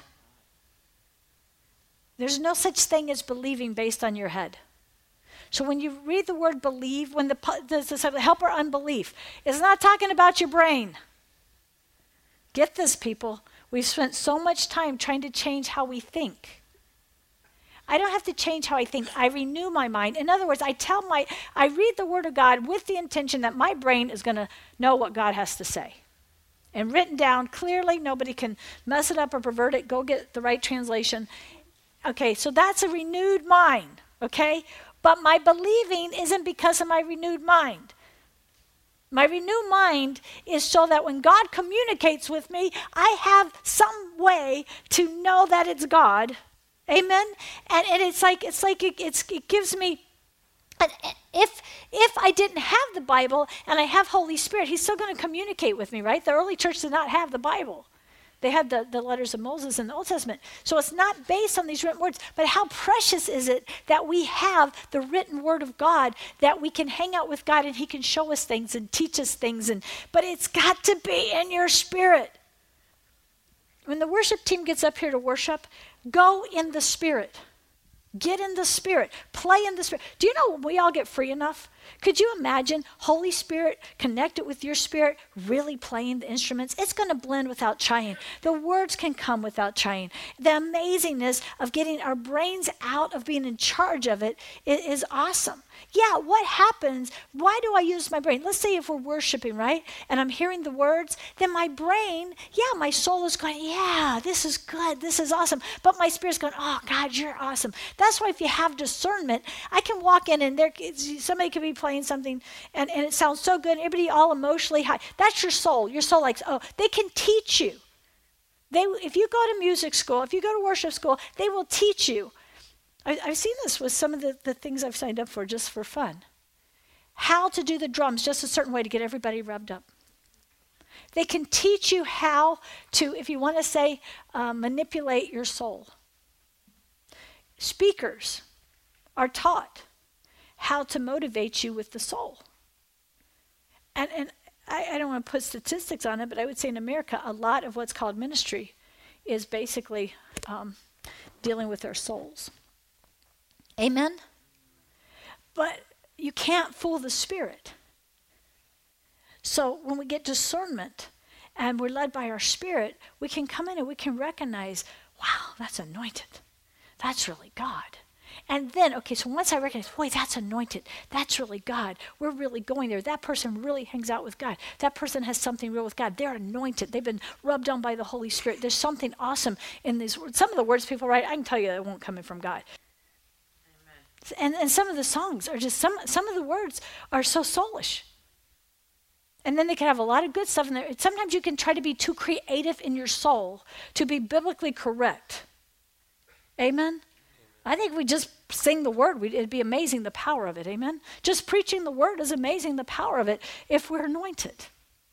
There's no such thing as believing based on your head. So when you read the word believe, when the helper unbelief, it's not talking about your brain. Get this, people. We've spent so much time trying to change how we think. I don't have to change how I think. I renew my mind. In other words, I read the word of God with the intention that my brain is going to know what God has to say. And written down clearly, nobody can mess it up or pervert it. Go get the right translation. Okay, so that's a renewed mind, okay? But my believing isn't because of my renewed mind. My renewed mind is so that when God communicates with me, I have some way to know that it's God. Amen? And it gives me, if I didn't have the Bible and I have Holy Spirit, he's still going to communicate with me, right? The early church did not have the Bible. They had the letters of Moses in the Old Testament. So it's not based on these written words. But how precious is it that we have the written word of God, that we can hang out with God and he can show us things and teach us things. But it's got to be in your spirit. When the worship team gets up here to worship, go in the Spirit. Get in the Spirit. Play in the Spirit. Do you know we all get free enough? Could you imagine Holy Spirit connected with your spirit really playing the instruments? It's going to blend without trying. The words can come without trying. The amazingness of getting our brains out of being in charge of it is awesome. Yeah, what happens? Why do I use my brain? Let's say if we're worshiping, right? And I'm hearing the words, then my brain, my soul is going, yeah, this is good. This is awesome. But my spirit's going, oh, God, you're awesome. That's why if you have discernment, I can walk in and somebody could be playing something and it sounds so good. Everybody all emotionally high. That's your soul. Your soul likes, they can teach you. If you go to music school, if you go to worship school, they will teach you. I've seen this with some of the things I've signed up for just for fun. How to do the drums just a certain way to get everybody revved up. They can teach you how to, if you want to say, manipulate your soul. Speakers are taught how to motivate you with the soul. And I don't want to put statistics on it, but I would say in America, a lot of what's called ministry is basically dealing with our souls. Amen? But you can't fool the Spirit. So when we get discernment and we're led by our Spirit, we can come in and we can recognize, wow, that's anointed. That's really God. And then, okay, so once I recognize, boy, that's anointed. That's really God. We're really going there. That person really hangs out with God. That person has something real with God. They're anointed. They've been rubbed on by the Holy Spirit. There's something awesome in these words. Some of the words people write, I can tell you that won't come in from God. And some of the songs are just, some of the words are so soulish. And then they can have a lot of good stuff in there. Sometimes you can try to be too creative in your soul to be biblically correct. Amen? I think we just sing the word. It'd be amazing the power of it. Amen? Just preaching the word is amazing the power of it if we're anointed.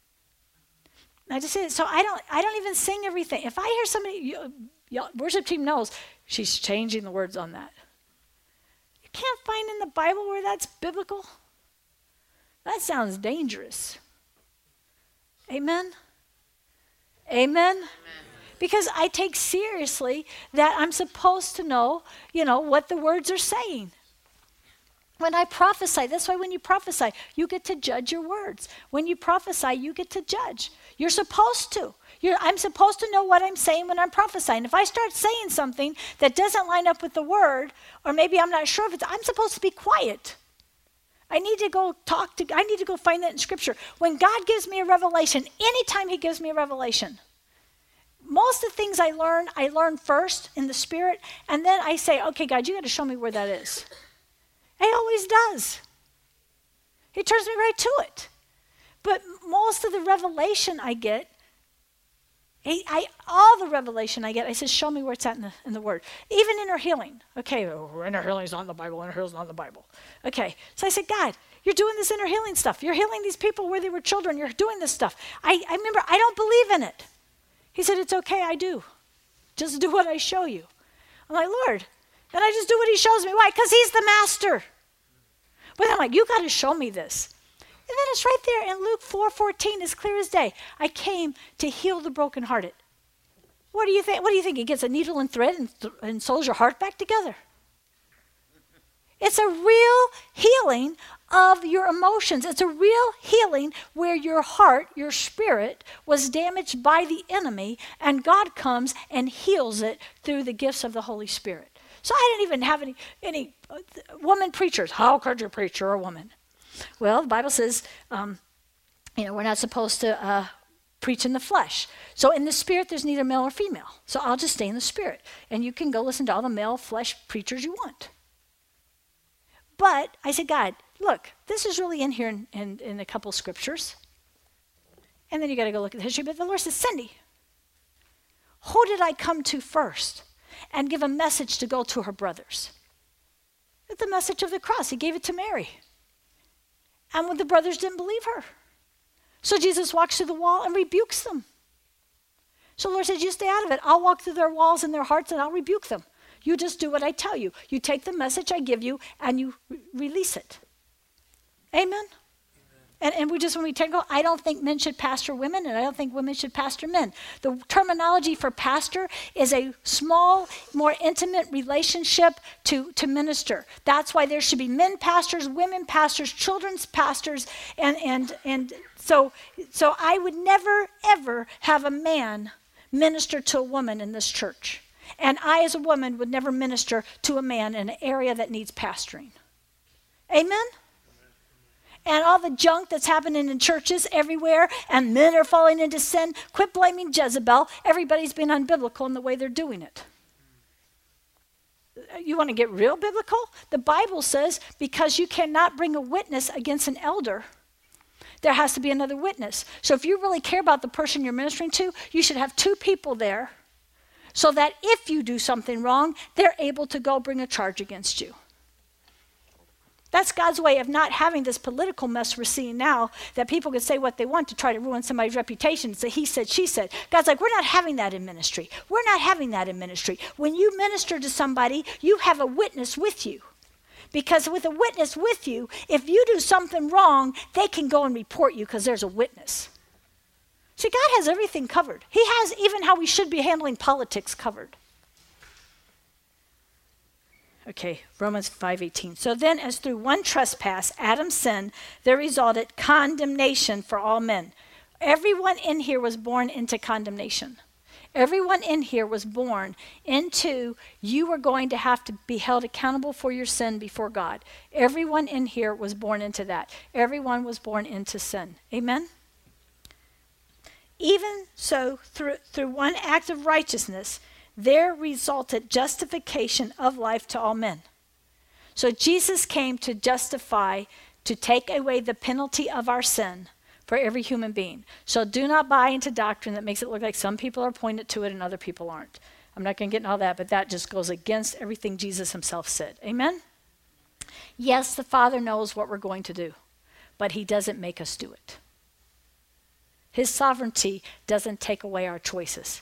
I just say it. So I don't even sing everything. If I hear somebody, worship team knows, she's changing the words on that. You can't find in the Bible where that's biblical. That sounds dangerous. Amen? Amen? Amen. Because I take seriously that I'm supposed to know, what the words are saying. When I prophesy, that's why when you prophesy, you get to judge your words. When you prophesy, you get to judge. You're supposed to. I'm supposed to know what I'm saying when I'm prophesying. If I start saying something that doesn't line up with the word, or maybe I'm not sure if I'm supposed to be quiet. I need to go find that in Scripture. When God gives me a revelation, anytime he gives me a revelation, most of the things I learn first in the Spirit, and then I say, okay, God, you got to show me where that is. He always does. He turns me right to it. But most of the revelation I get, all the revelation I get, I said, show me where it's at in the Word. Even inner healing. Okay, inner healing is not in the Bible. Inner healing is not in the Bible. Okay, so I said, God, you're doing this inner healing stuff. You're healing these people where they were children. You're doing this stuff. I remember, I don't believe in it. He said, it's okay, I do. Just do what I show you. I'm like, Lord. And I just do what he shows me. Why? Because he's the master. But I'm like, you got to show me this. And then it's right there in Luke 4:14, as clear as day. I came to heal the brokenhearted. What do you think? What do you think? He gets a needle and thread and sews your heart back together. It's a real healing of your emotions. It's a real healing where your heart, your spirit, was damaged by the enemy, and God comes and heals it through the gifts of the Holy Spirit. So I didn't even have any woman preachers. How could you preach? You're a woman. Well, the Bible says, we're not supposed to preach in the flesh. So in the Spirit, there's neither male or female. So I'll just stay in the Spirit. And you can go listen to all the male flesh preachers you want. But I said, God, look, this is really in here in a couple scriptures. And then you got to go look at the history. But the Lord says, Cindy, who did I come to first and give a message to go to her brothers? The message of the cross. He gave it to Mary. And when the brothers didn't believe her. So Jesus walks through the wall and rebukes them. So the Lord says, you stay out of it. I'll walk through their walls and their hearts and I'll rebuke them. You just do what I tell you. You take the message I give you and you release it. Amen? And we just, when we tackle, I don't think men should pastor women, and I don't think women should pastor men. The terminology for pastor is a small, more intimate relationship to minister. That's why there should be men pastors, women pastors, children's pastors, and so I would never, ever have a man minister to a woman in this church. And I, as a woman, would never minister to a man in an area that needs pastoring. Amen? And all the junk that's happening in churches everywhere, and men are falling into sin. Quit blaming Jezebel. Everybody's been unbiblical in the way they're doing it. You want to get real biblical? The Bible says because you cannot bring a witness against an elder, there has to be another witness. So if you really care about the person you're ministering to, you should have two people there so that if you do something wrong, they're able to go bring a charge against you. That's God's way of not having this political mess we're seeing now, that people can say what they want to try to ruin somebody's reputation. Say he said, she said. God's like, we're not having that in ministry. We're not having that in ministry. When you minister to somebody, you have a witness with you. Because with a witness with you, if you do something wrong, they can go and report you because there's a witness. See, God has everything covered. He has even how we should be handling politics covered. Okay, Romans 5:18. So then, as through one trespass, Adam's sin, there resulted condemnation for all men. Everyone in here was born into condemnation. Everyone in here was born into, you were going to have to be held accountable for your sin before God. Everyone in here was born into that. Everyone was born into sin. Amen? Even so, through one act of righteousness, there resulted justification of life to all men. So Jesus came to justify, to take away the penalty of our sin for every human being. So do not buy into doctrine that makes it look like some people are pointed to it and other people aren't. I'm not going to get into all that, but that just goes against everything Jesus himself said. Amen? Yes, the Father knows what we're going to do, but he doesn't make us do it. His sovereignty doesn't take away our choices.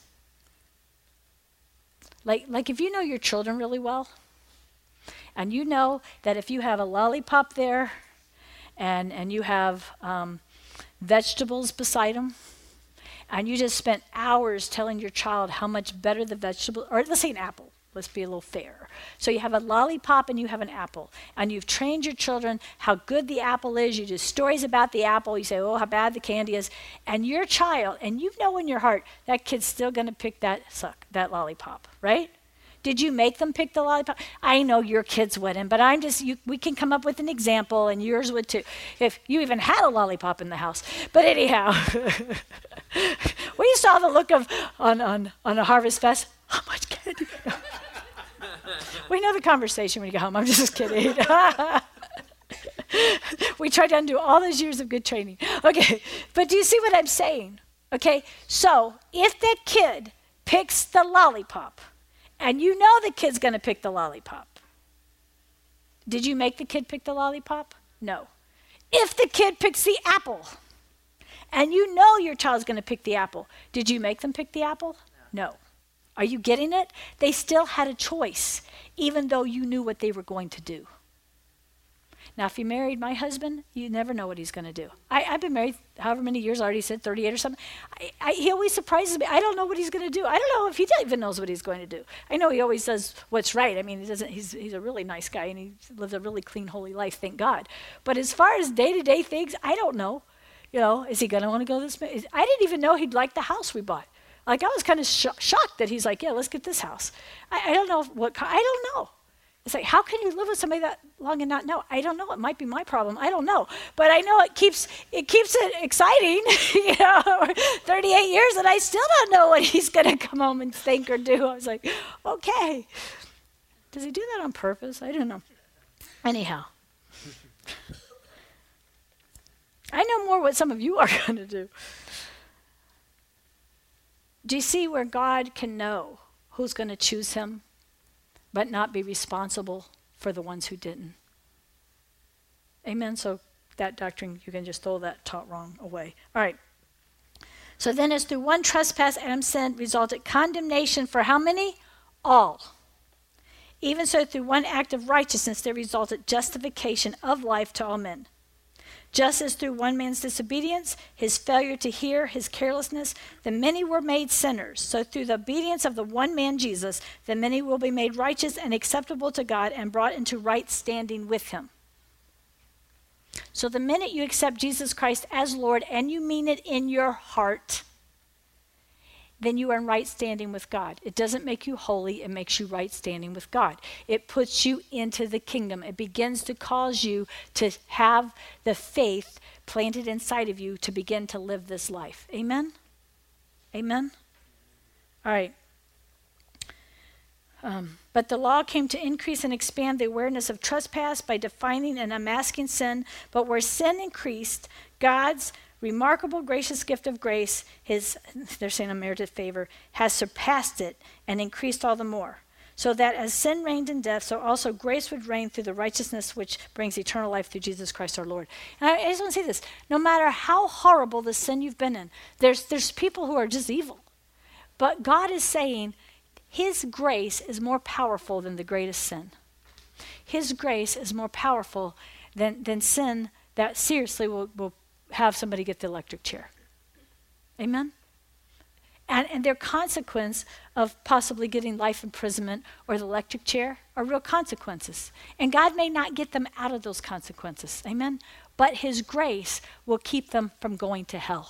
Like if you know your children really well, and you know that if you have a lollipop there, and you have vegetables beside them, and you just spent hours telling your child how much better the vegetable, or let's say an apple, let's be a little fair. So you have a lollipop and you have an apple, and you've trained your children how good the apple is. You do stories about the apple. You say, oh, how bad the candy is. And your child, and you know in your heart, that kid's still going to pick that lollipop, right? Did you make them pick the lollipop? I know your kids wouldn't, but we can come up with an example, and yours would too, if you even had a lollipop in the house. But anyhow, we saw the look of, on a Harvest Fest, how much candy? We know the conversation when you go home. I'm just kidding. We tried to undo all those years of good training. Okay, but do you see what I'm saying? Okay, so if that kid picks the lollipop, and you know the kid's going to pick the lollipop, did you make the kid pick the lollipop? No. If the kid picks the apple, and you know your child's going to pick the apple, did you make them pick the apple? No. Are you getting it? They still had a choice, even though you knew what they were going to do. Now, if you married my husband, you never know what he's going to do. I've been married however many years, I already said 38 or something. He always surprises me. I don't know what he's going to do. I don't know if he even knows what he's going to do. I know he always does what's right. I mean, he's a really nice guy, and he lives a really clean, holy life, thank God. But as far as day-to-day things, I don't know. You know, is he going to want to go this way? I didn't even know he'd like the house we bought. Like, I was kind of shocked that he's like, yeah, let's get this house. I don't know I don't know. It's like, how can you live with somebody that long and not know? I don't know. It might be my problem. I don't know. But I know it keeps it exciting, 38 years, and I still don't know what he's going to come home and think or do. I was like, okay. Does he do that on purpose? I don't know. Anyhow. I know more what some of you are going to do. Do you see where God can know who's going to choose him, but not be responsible for the ones who didn't? Amen? So that doctrine, you can just throw that taught wrong away. All right. So then as through one trespass Adam's sin resulted condemnation for how many? All. Even so through one act of righteousness there resulted justification of life to all men. Just as through one man's disobedience, his failure to hear, his carelessness, the many were made sinners. So through the obedience of the one man, Jesus, the many will be made righteous and acceptable to God and brought into right standing with him. So the minute you accept Jesus Christ as Lord and you mean it in your heart, then you are in right standing with God. It doesn't make you holy, it makes you right standing with God. It puts you into the kingdom. It begins to cause you to have the faith planted inside of you to begin to live this life. Amen? Amen? All right. But the law came to increase and expand the awareness of trespass by defining and unmasking sin. But where sin increased, God's remarkable gracious gift of grace, they're saying unmerited favor, has surpassed it and increased all the more. So that as sin reigned in death, so also grace would reign through the righteousness which brings eternal life through Jesus Christ our Lord. And I just want to say this, no matter how horrible the sin you've been in, there's people who are just evil. But God is saying his grace is more powerful than the greatest sin. His grace is more powerful than sin that seriously will have somebody get the electric chair. Amen? And their consequence of possibly getting life imprisonment or the electric chair are real consequences. And God may not get them out of those consequences. Amen? But his grace will keep them from going to hell.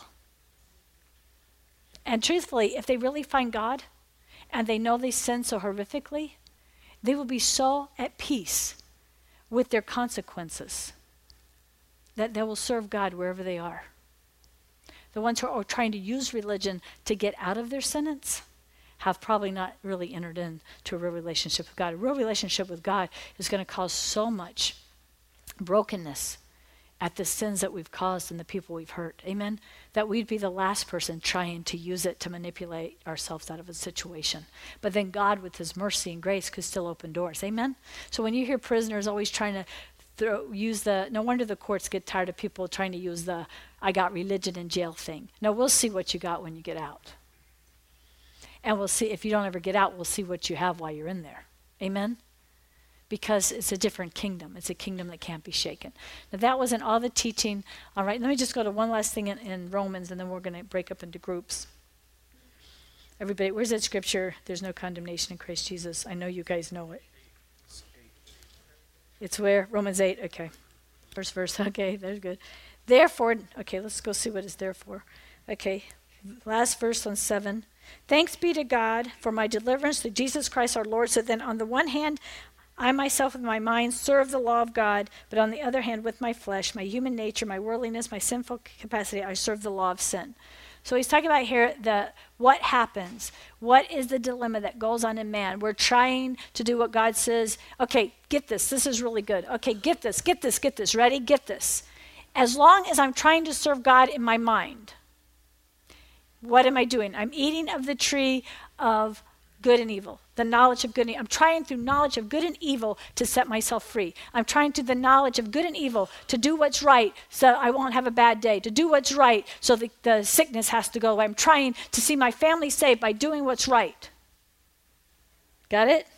And truthfully, if they really find God and they know they sin so horrifically, they will be so at peace with their consequences that they will serve God wherever they are. The ones who are trying to use religion to get out of their sentence have probably not really entered into a real relationship with God. A real relationship with God is going to cause so much brokenness at the sins that we've caused and the people we've hurt. Amen? That we'd be the last person trying to use it to manipulate ourselves out of a situation. But then God, with his mercy and grace, could still open doors. Amen? So when you hear prisoners always trying to no wonder the courts get tired of people trying to use the I got religion in jail thing. No, we'll see what you got when you get out. And we'll see, if you don't ever get out, we'll see what you have while you're in there. Amen? Because it's a different kingdom. It's a kingdom that can't be shaken. Now that wasn't all the teaching. All right, let me just go to one last thing in Romans, and then we're going to break up into groups. Everybody, where's that scripture? There's no condemnation in Christ Jesus. I know you guys know it. It's where? Romans 8, okay. First verse, okay, that's good. Therefore, okay, let's go see what it's there for. Okay, last verse on 7. Thanks be to God for my deliverance through Jesus Christ our Lord. So then on the one hand, I myself with my mind serve the law of God, but on the other hand, with my flesh, my human nature, my worldliness, my sinful capacity, I serve the law of sin. So he's talking about here what happens. What is the dilemma that goes on in man? We're trying to do what God says. Okay, get this. This is really good. Okay, get this, get this, get this. Ready? Get this. As long as I'm trying to serve God in my mind, what am I doing? I'm eating of the tree of good and evil, the knowledge of good and evil. I'm trying through knowledge of good and evil to set myself free. I'm trying through the knowledge of good and evil to do what's right so I won't have a bad day, to do what's right so the sickness has to go away. I'm trying to see my family saved by doing what's right. Got it?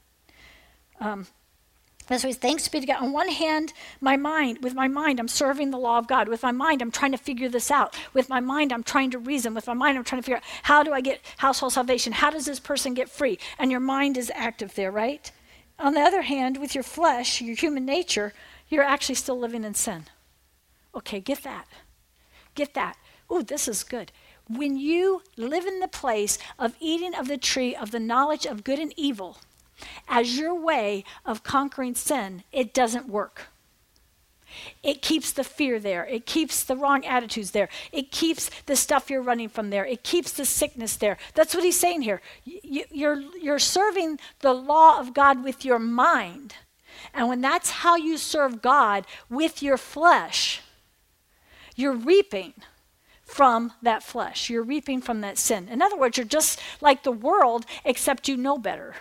That's why thanks be to God. On one hand, with my mind, I'm serving the law of God. With my mind, I'm trying to figure this out. With my mind, I'm trying to reason. With my mind, I'm trying to figure out, how do I get household salvation? How does this person get free? And your mind is active there, right? On the other hand, with your flesh, your human nature, you're actually still living in sin. Okay, get that. Get that. Ooh, this is good. When you live in the place of eating of the tree of the knowledge of good and evil, as your way of conquering sin, it doesn't work. It keeps the fear there. It keeps the wrong attitudes there. It keeps the stuff you're running from there. It keeps the sickness there. That's what he's saying here. You're serving the law of God with your mind. And when that's how you serve God with your flesh, you're reaping from that flesh. You're reaping from that sin. In other words, you're just like the world, except you know better.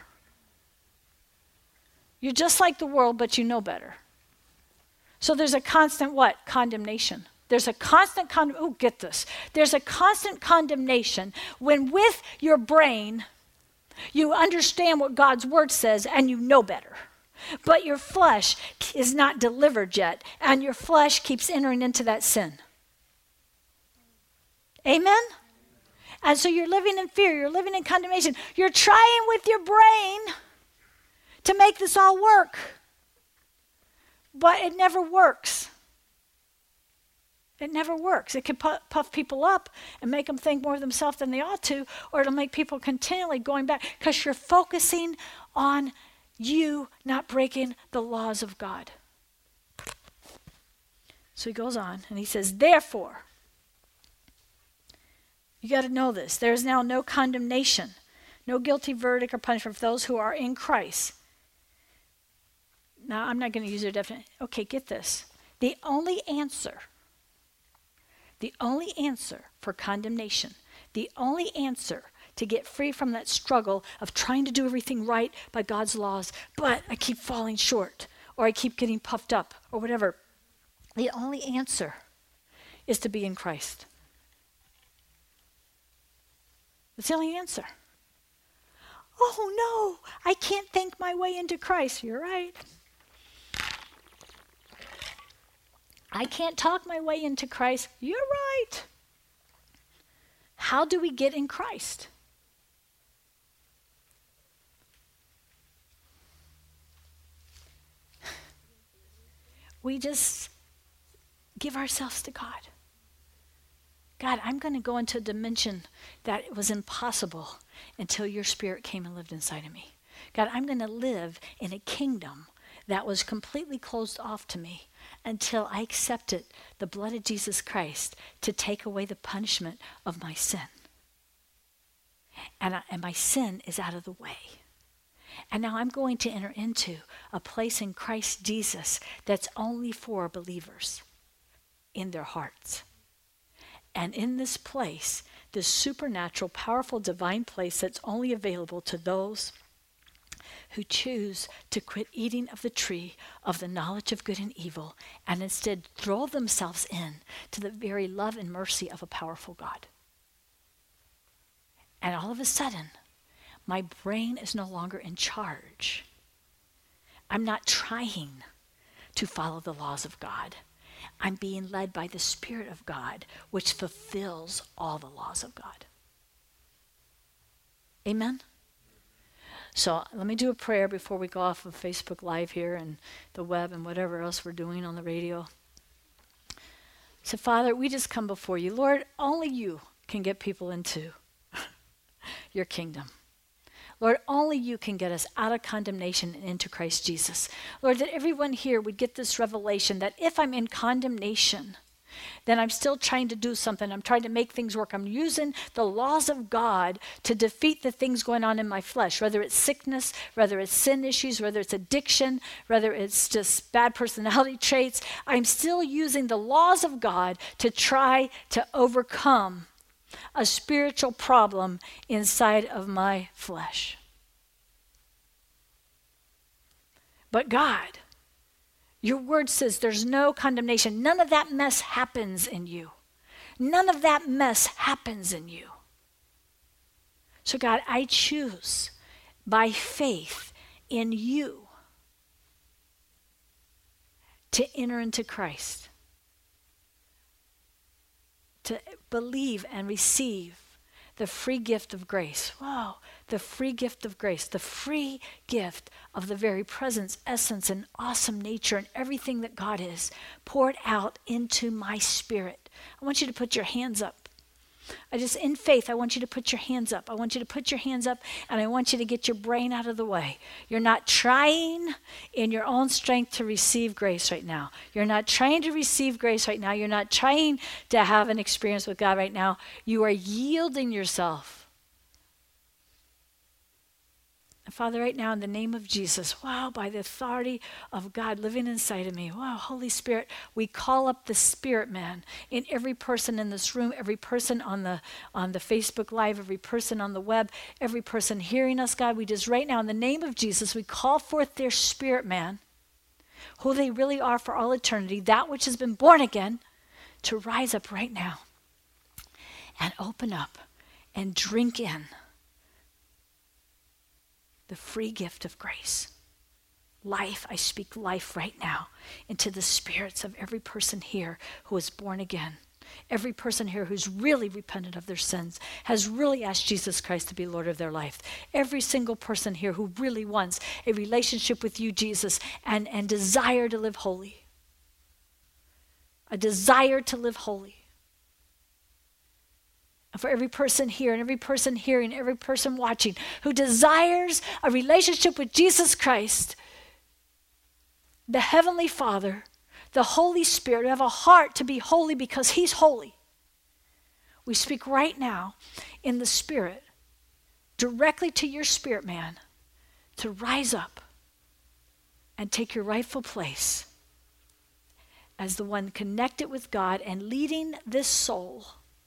You're just like the world, but you know better. So there's a constant what? Condemnation. There's a constant get this. There's a constant condemnation when with your brain you understand what God's word says and you know better. But your flesh is not delivered yet, and your flesh keeps entering into that sin. Amen? And so you're living in fear. You're living in condemnation. You're trying with your brain to make this all work. But it never works. It never works. It can puff people up and make them think more of themselves than they ought to, or it'll make people continually going back because you're focusing on you not breaking the laws of God. So he goes on and he says, therefore, you got to know this. There is now no condemnation, no guilty verdict or punishment for those who are in Christ. Now, I'm not going to use their definition. Okay, get this. The only answer for condemnation, the only answer to get free from that struggle of trying to do everything right by God's laws, but I keep falling short, or I keep getting puffed up, or whatever, the only answer is to be in Christ. That's the only answer. Oh no, I can't think my way into Christ. You're right. I can't talk my way into Christ. You're right. How do we get in Christ? We just give ourselves to God. God, I'm going to go into a dimension that it was impossible until your Spirit came and lived inside of me. God, I'm going to live in a kingdom that was completely closed off to me until I accepted the blood of Jesus Christ to take away the punishment of my sin. And my sin is out of the way. And now I'm going to enter into a place in Christ Jesus that's only for believers in their hearts. And in this place, this supernatural, powerful, divine place that's only available to those who choose to quit eating of the tree of the knowledge of good and evil and instead throw themselves in to the very love and mercy of a powerful God. And all of a sudden, my brain is no longer in charge. I'm not trying to follow the laws of God. I'm being led by the Spirit of God, which fulfills all the laws of God. Amen? So let me do a prayer before we go off of Facebook Live here and the web and whatever else we're doing on the radio. So Father, we just come before you. Lord, only you can get people into your kingdom. Lord, only you can get us out of condemnation and into Christ Jesus. Lord, that everyone here would get this revelation that if I'm in condemnation, then I'm still trying to do something. I'm trying to make things work. I'm using the laws of God to defeat the things going on in my flesh, whether it's sickness, whether it's sin issues, whether it's addiction, whether it's just bad personality traits. I'm still using the laws of God to try to overcome a spiritual problem inside of my flesh. But God, your word says there's no condemnation. None of that mess happens in you. None of that mess happens in you. So God, I choose by faith in you to enter into Christ, to believe and receive the free gift of grace. Wow, the free gift of grace, the free gift of the very presence, essence, and awesome nature and everything that God is poured out into my spirit. I want you to put your hands up. In faith, I want you to put your hands up. I want you to put your hands up, and I want you to get your brain out of the way. You're not trying in your own strength to receive grace right now. You're not trying to receive grace right now. You're not trying to have an experience with God right now. You are yielding yourself. Father, right now in the name of Jesus, wow, by the authority of God living inside of me, wow, Holy Spirit, we call up the Spirit man in every person in this room, every person on the Facebook Live, every person on the web, every person hearing us, God. We just right now in the name of Jesus, we call forth their Spirit man, who they really are for all eternity, that which has been born again, to rise up right now and open up and drink in the free gift of grace. Life, I speak life right now into the spirits of every person here who is born again. Every person here who's really repented of their sins, has really asked Jesus Christ to be Lord of their life. Every single person here who really wants a relationship with you, Jesus, and desire to live holy. A desire to live holy. And for every person here and every person hearing, every person watching who desires a relationship with Jesus Christ, the Heavenly Father, the Holy Spirit, who have a heart to be holy because He's holy. We speak right now in the Spirit, directly to your spirit man, to rise up and take your rightful place as the one connected with God and leading this soul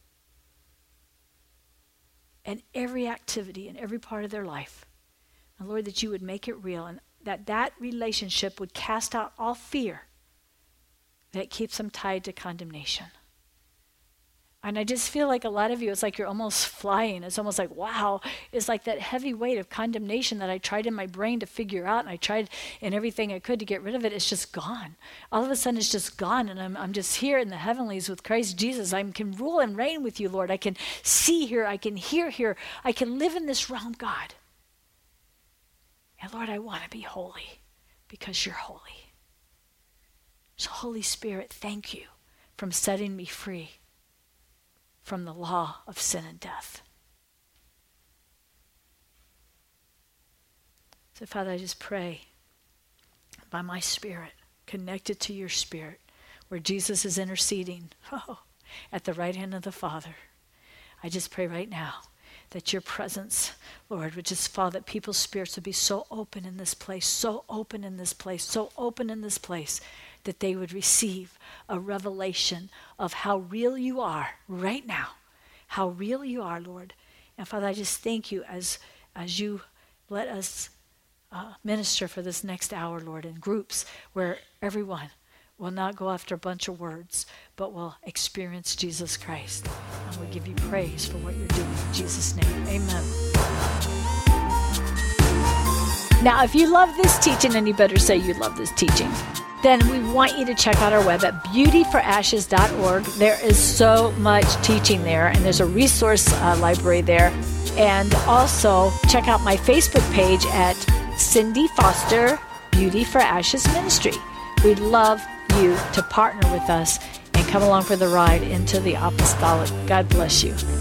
and every activity and every part of their life. And Lord, that you would make it real and that relationship would cast out all fear that keeps them tied to condemnation. And I just feel like a lot of you, it's like you're almost flying. It's almost like, wow. It's like that heavy weight of condemnation that I tried in my brain to figure out, and I tried in everything I could to get rid of it. It's just gone. All of a sudden, it's just gone, and I'm just here in the heavenlies with Christ Jesus. I can rule and reign with you, Lord. I can see here. I can hear here. I can live in this realm, God. And Lord, I want to be holy because you're holy. So Holy Spirit, thank you for setting me free from the law of sin and death. So Father, I just pray by my spirit, connected to your spirit, where Jesus is interceding at the right hand of the Father. I just pray right now that your presence, Lord, would just fall, that people's spirits would be so open in this place, so open in this place, so open in this place, that they would receive a revelation of how real you are right now, how real you are, Lord. And Father, I just thank you as you let us minister for this next hour, Lord, in groups where everyone will not go after a bunch of words, but will experience Jesus Christ. And we give you praise for what you're doing. In Jesus' name, amen. Now, if you love this teaching, and you better say you love this teaching, then we want you to check out our web at beautyforashes.org. There is so much teaching there, and there's a resource library there. And also check out my Facebook page at Cindy Foster Beauty for Ashes Ministry. We'd love you to partner with us and come along for the ride into the apostolic. God bless you.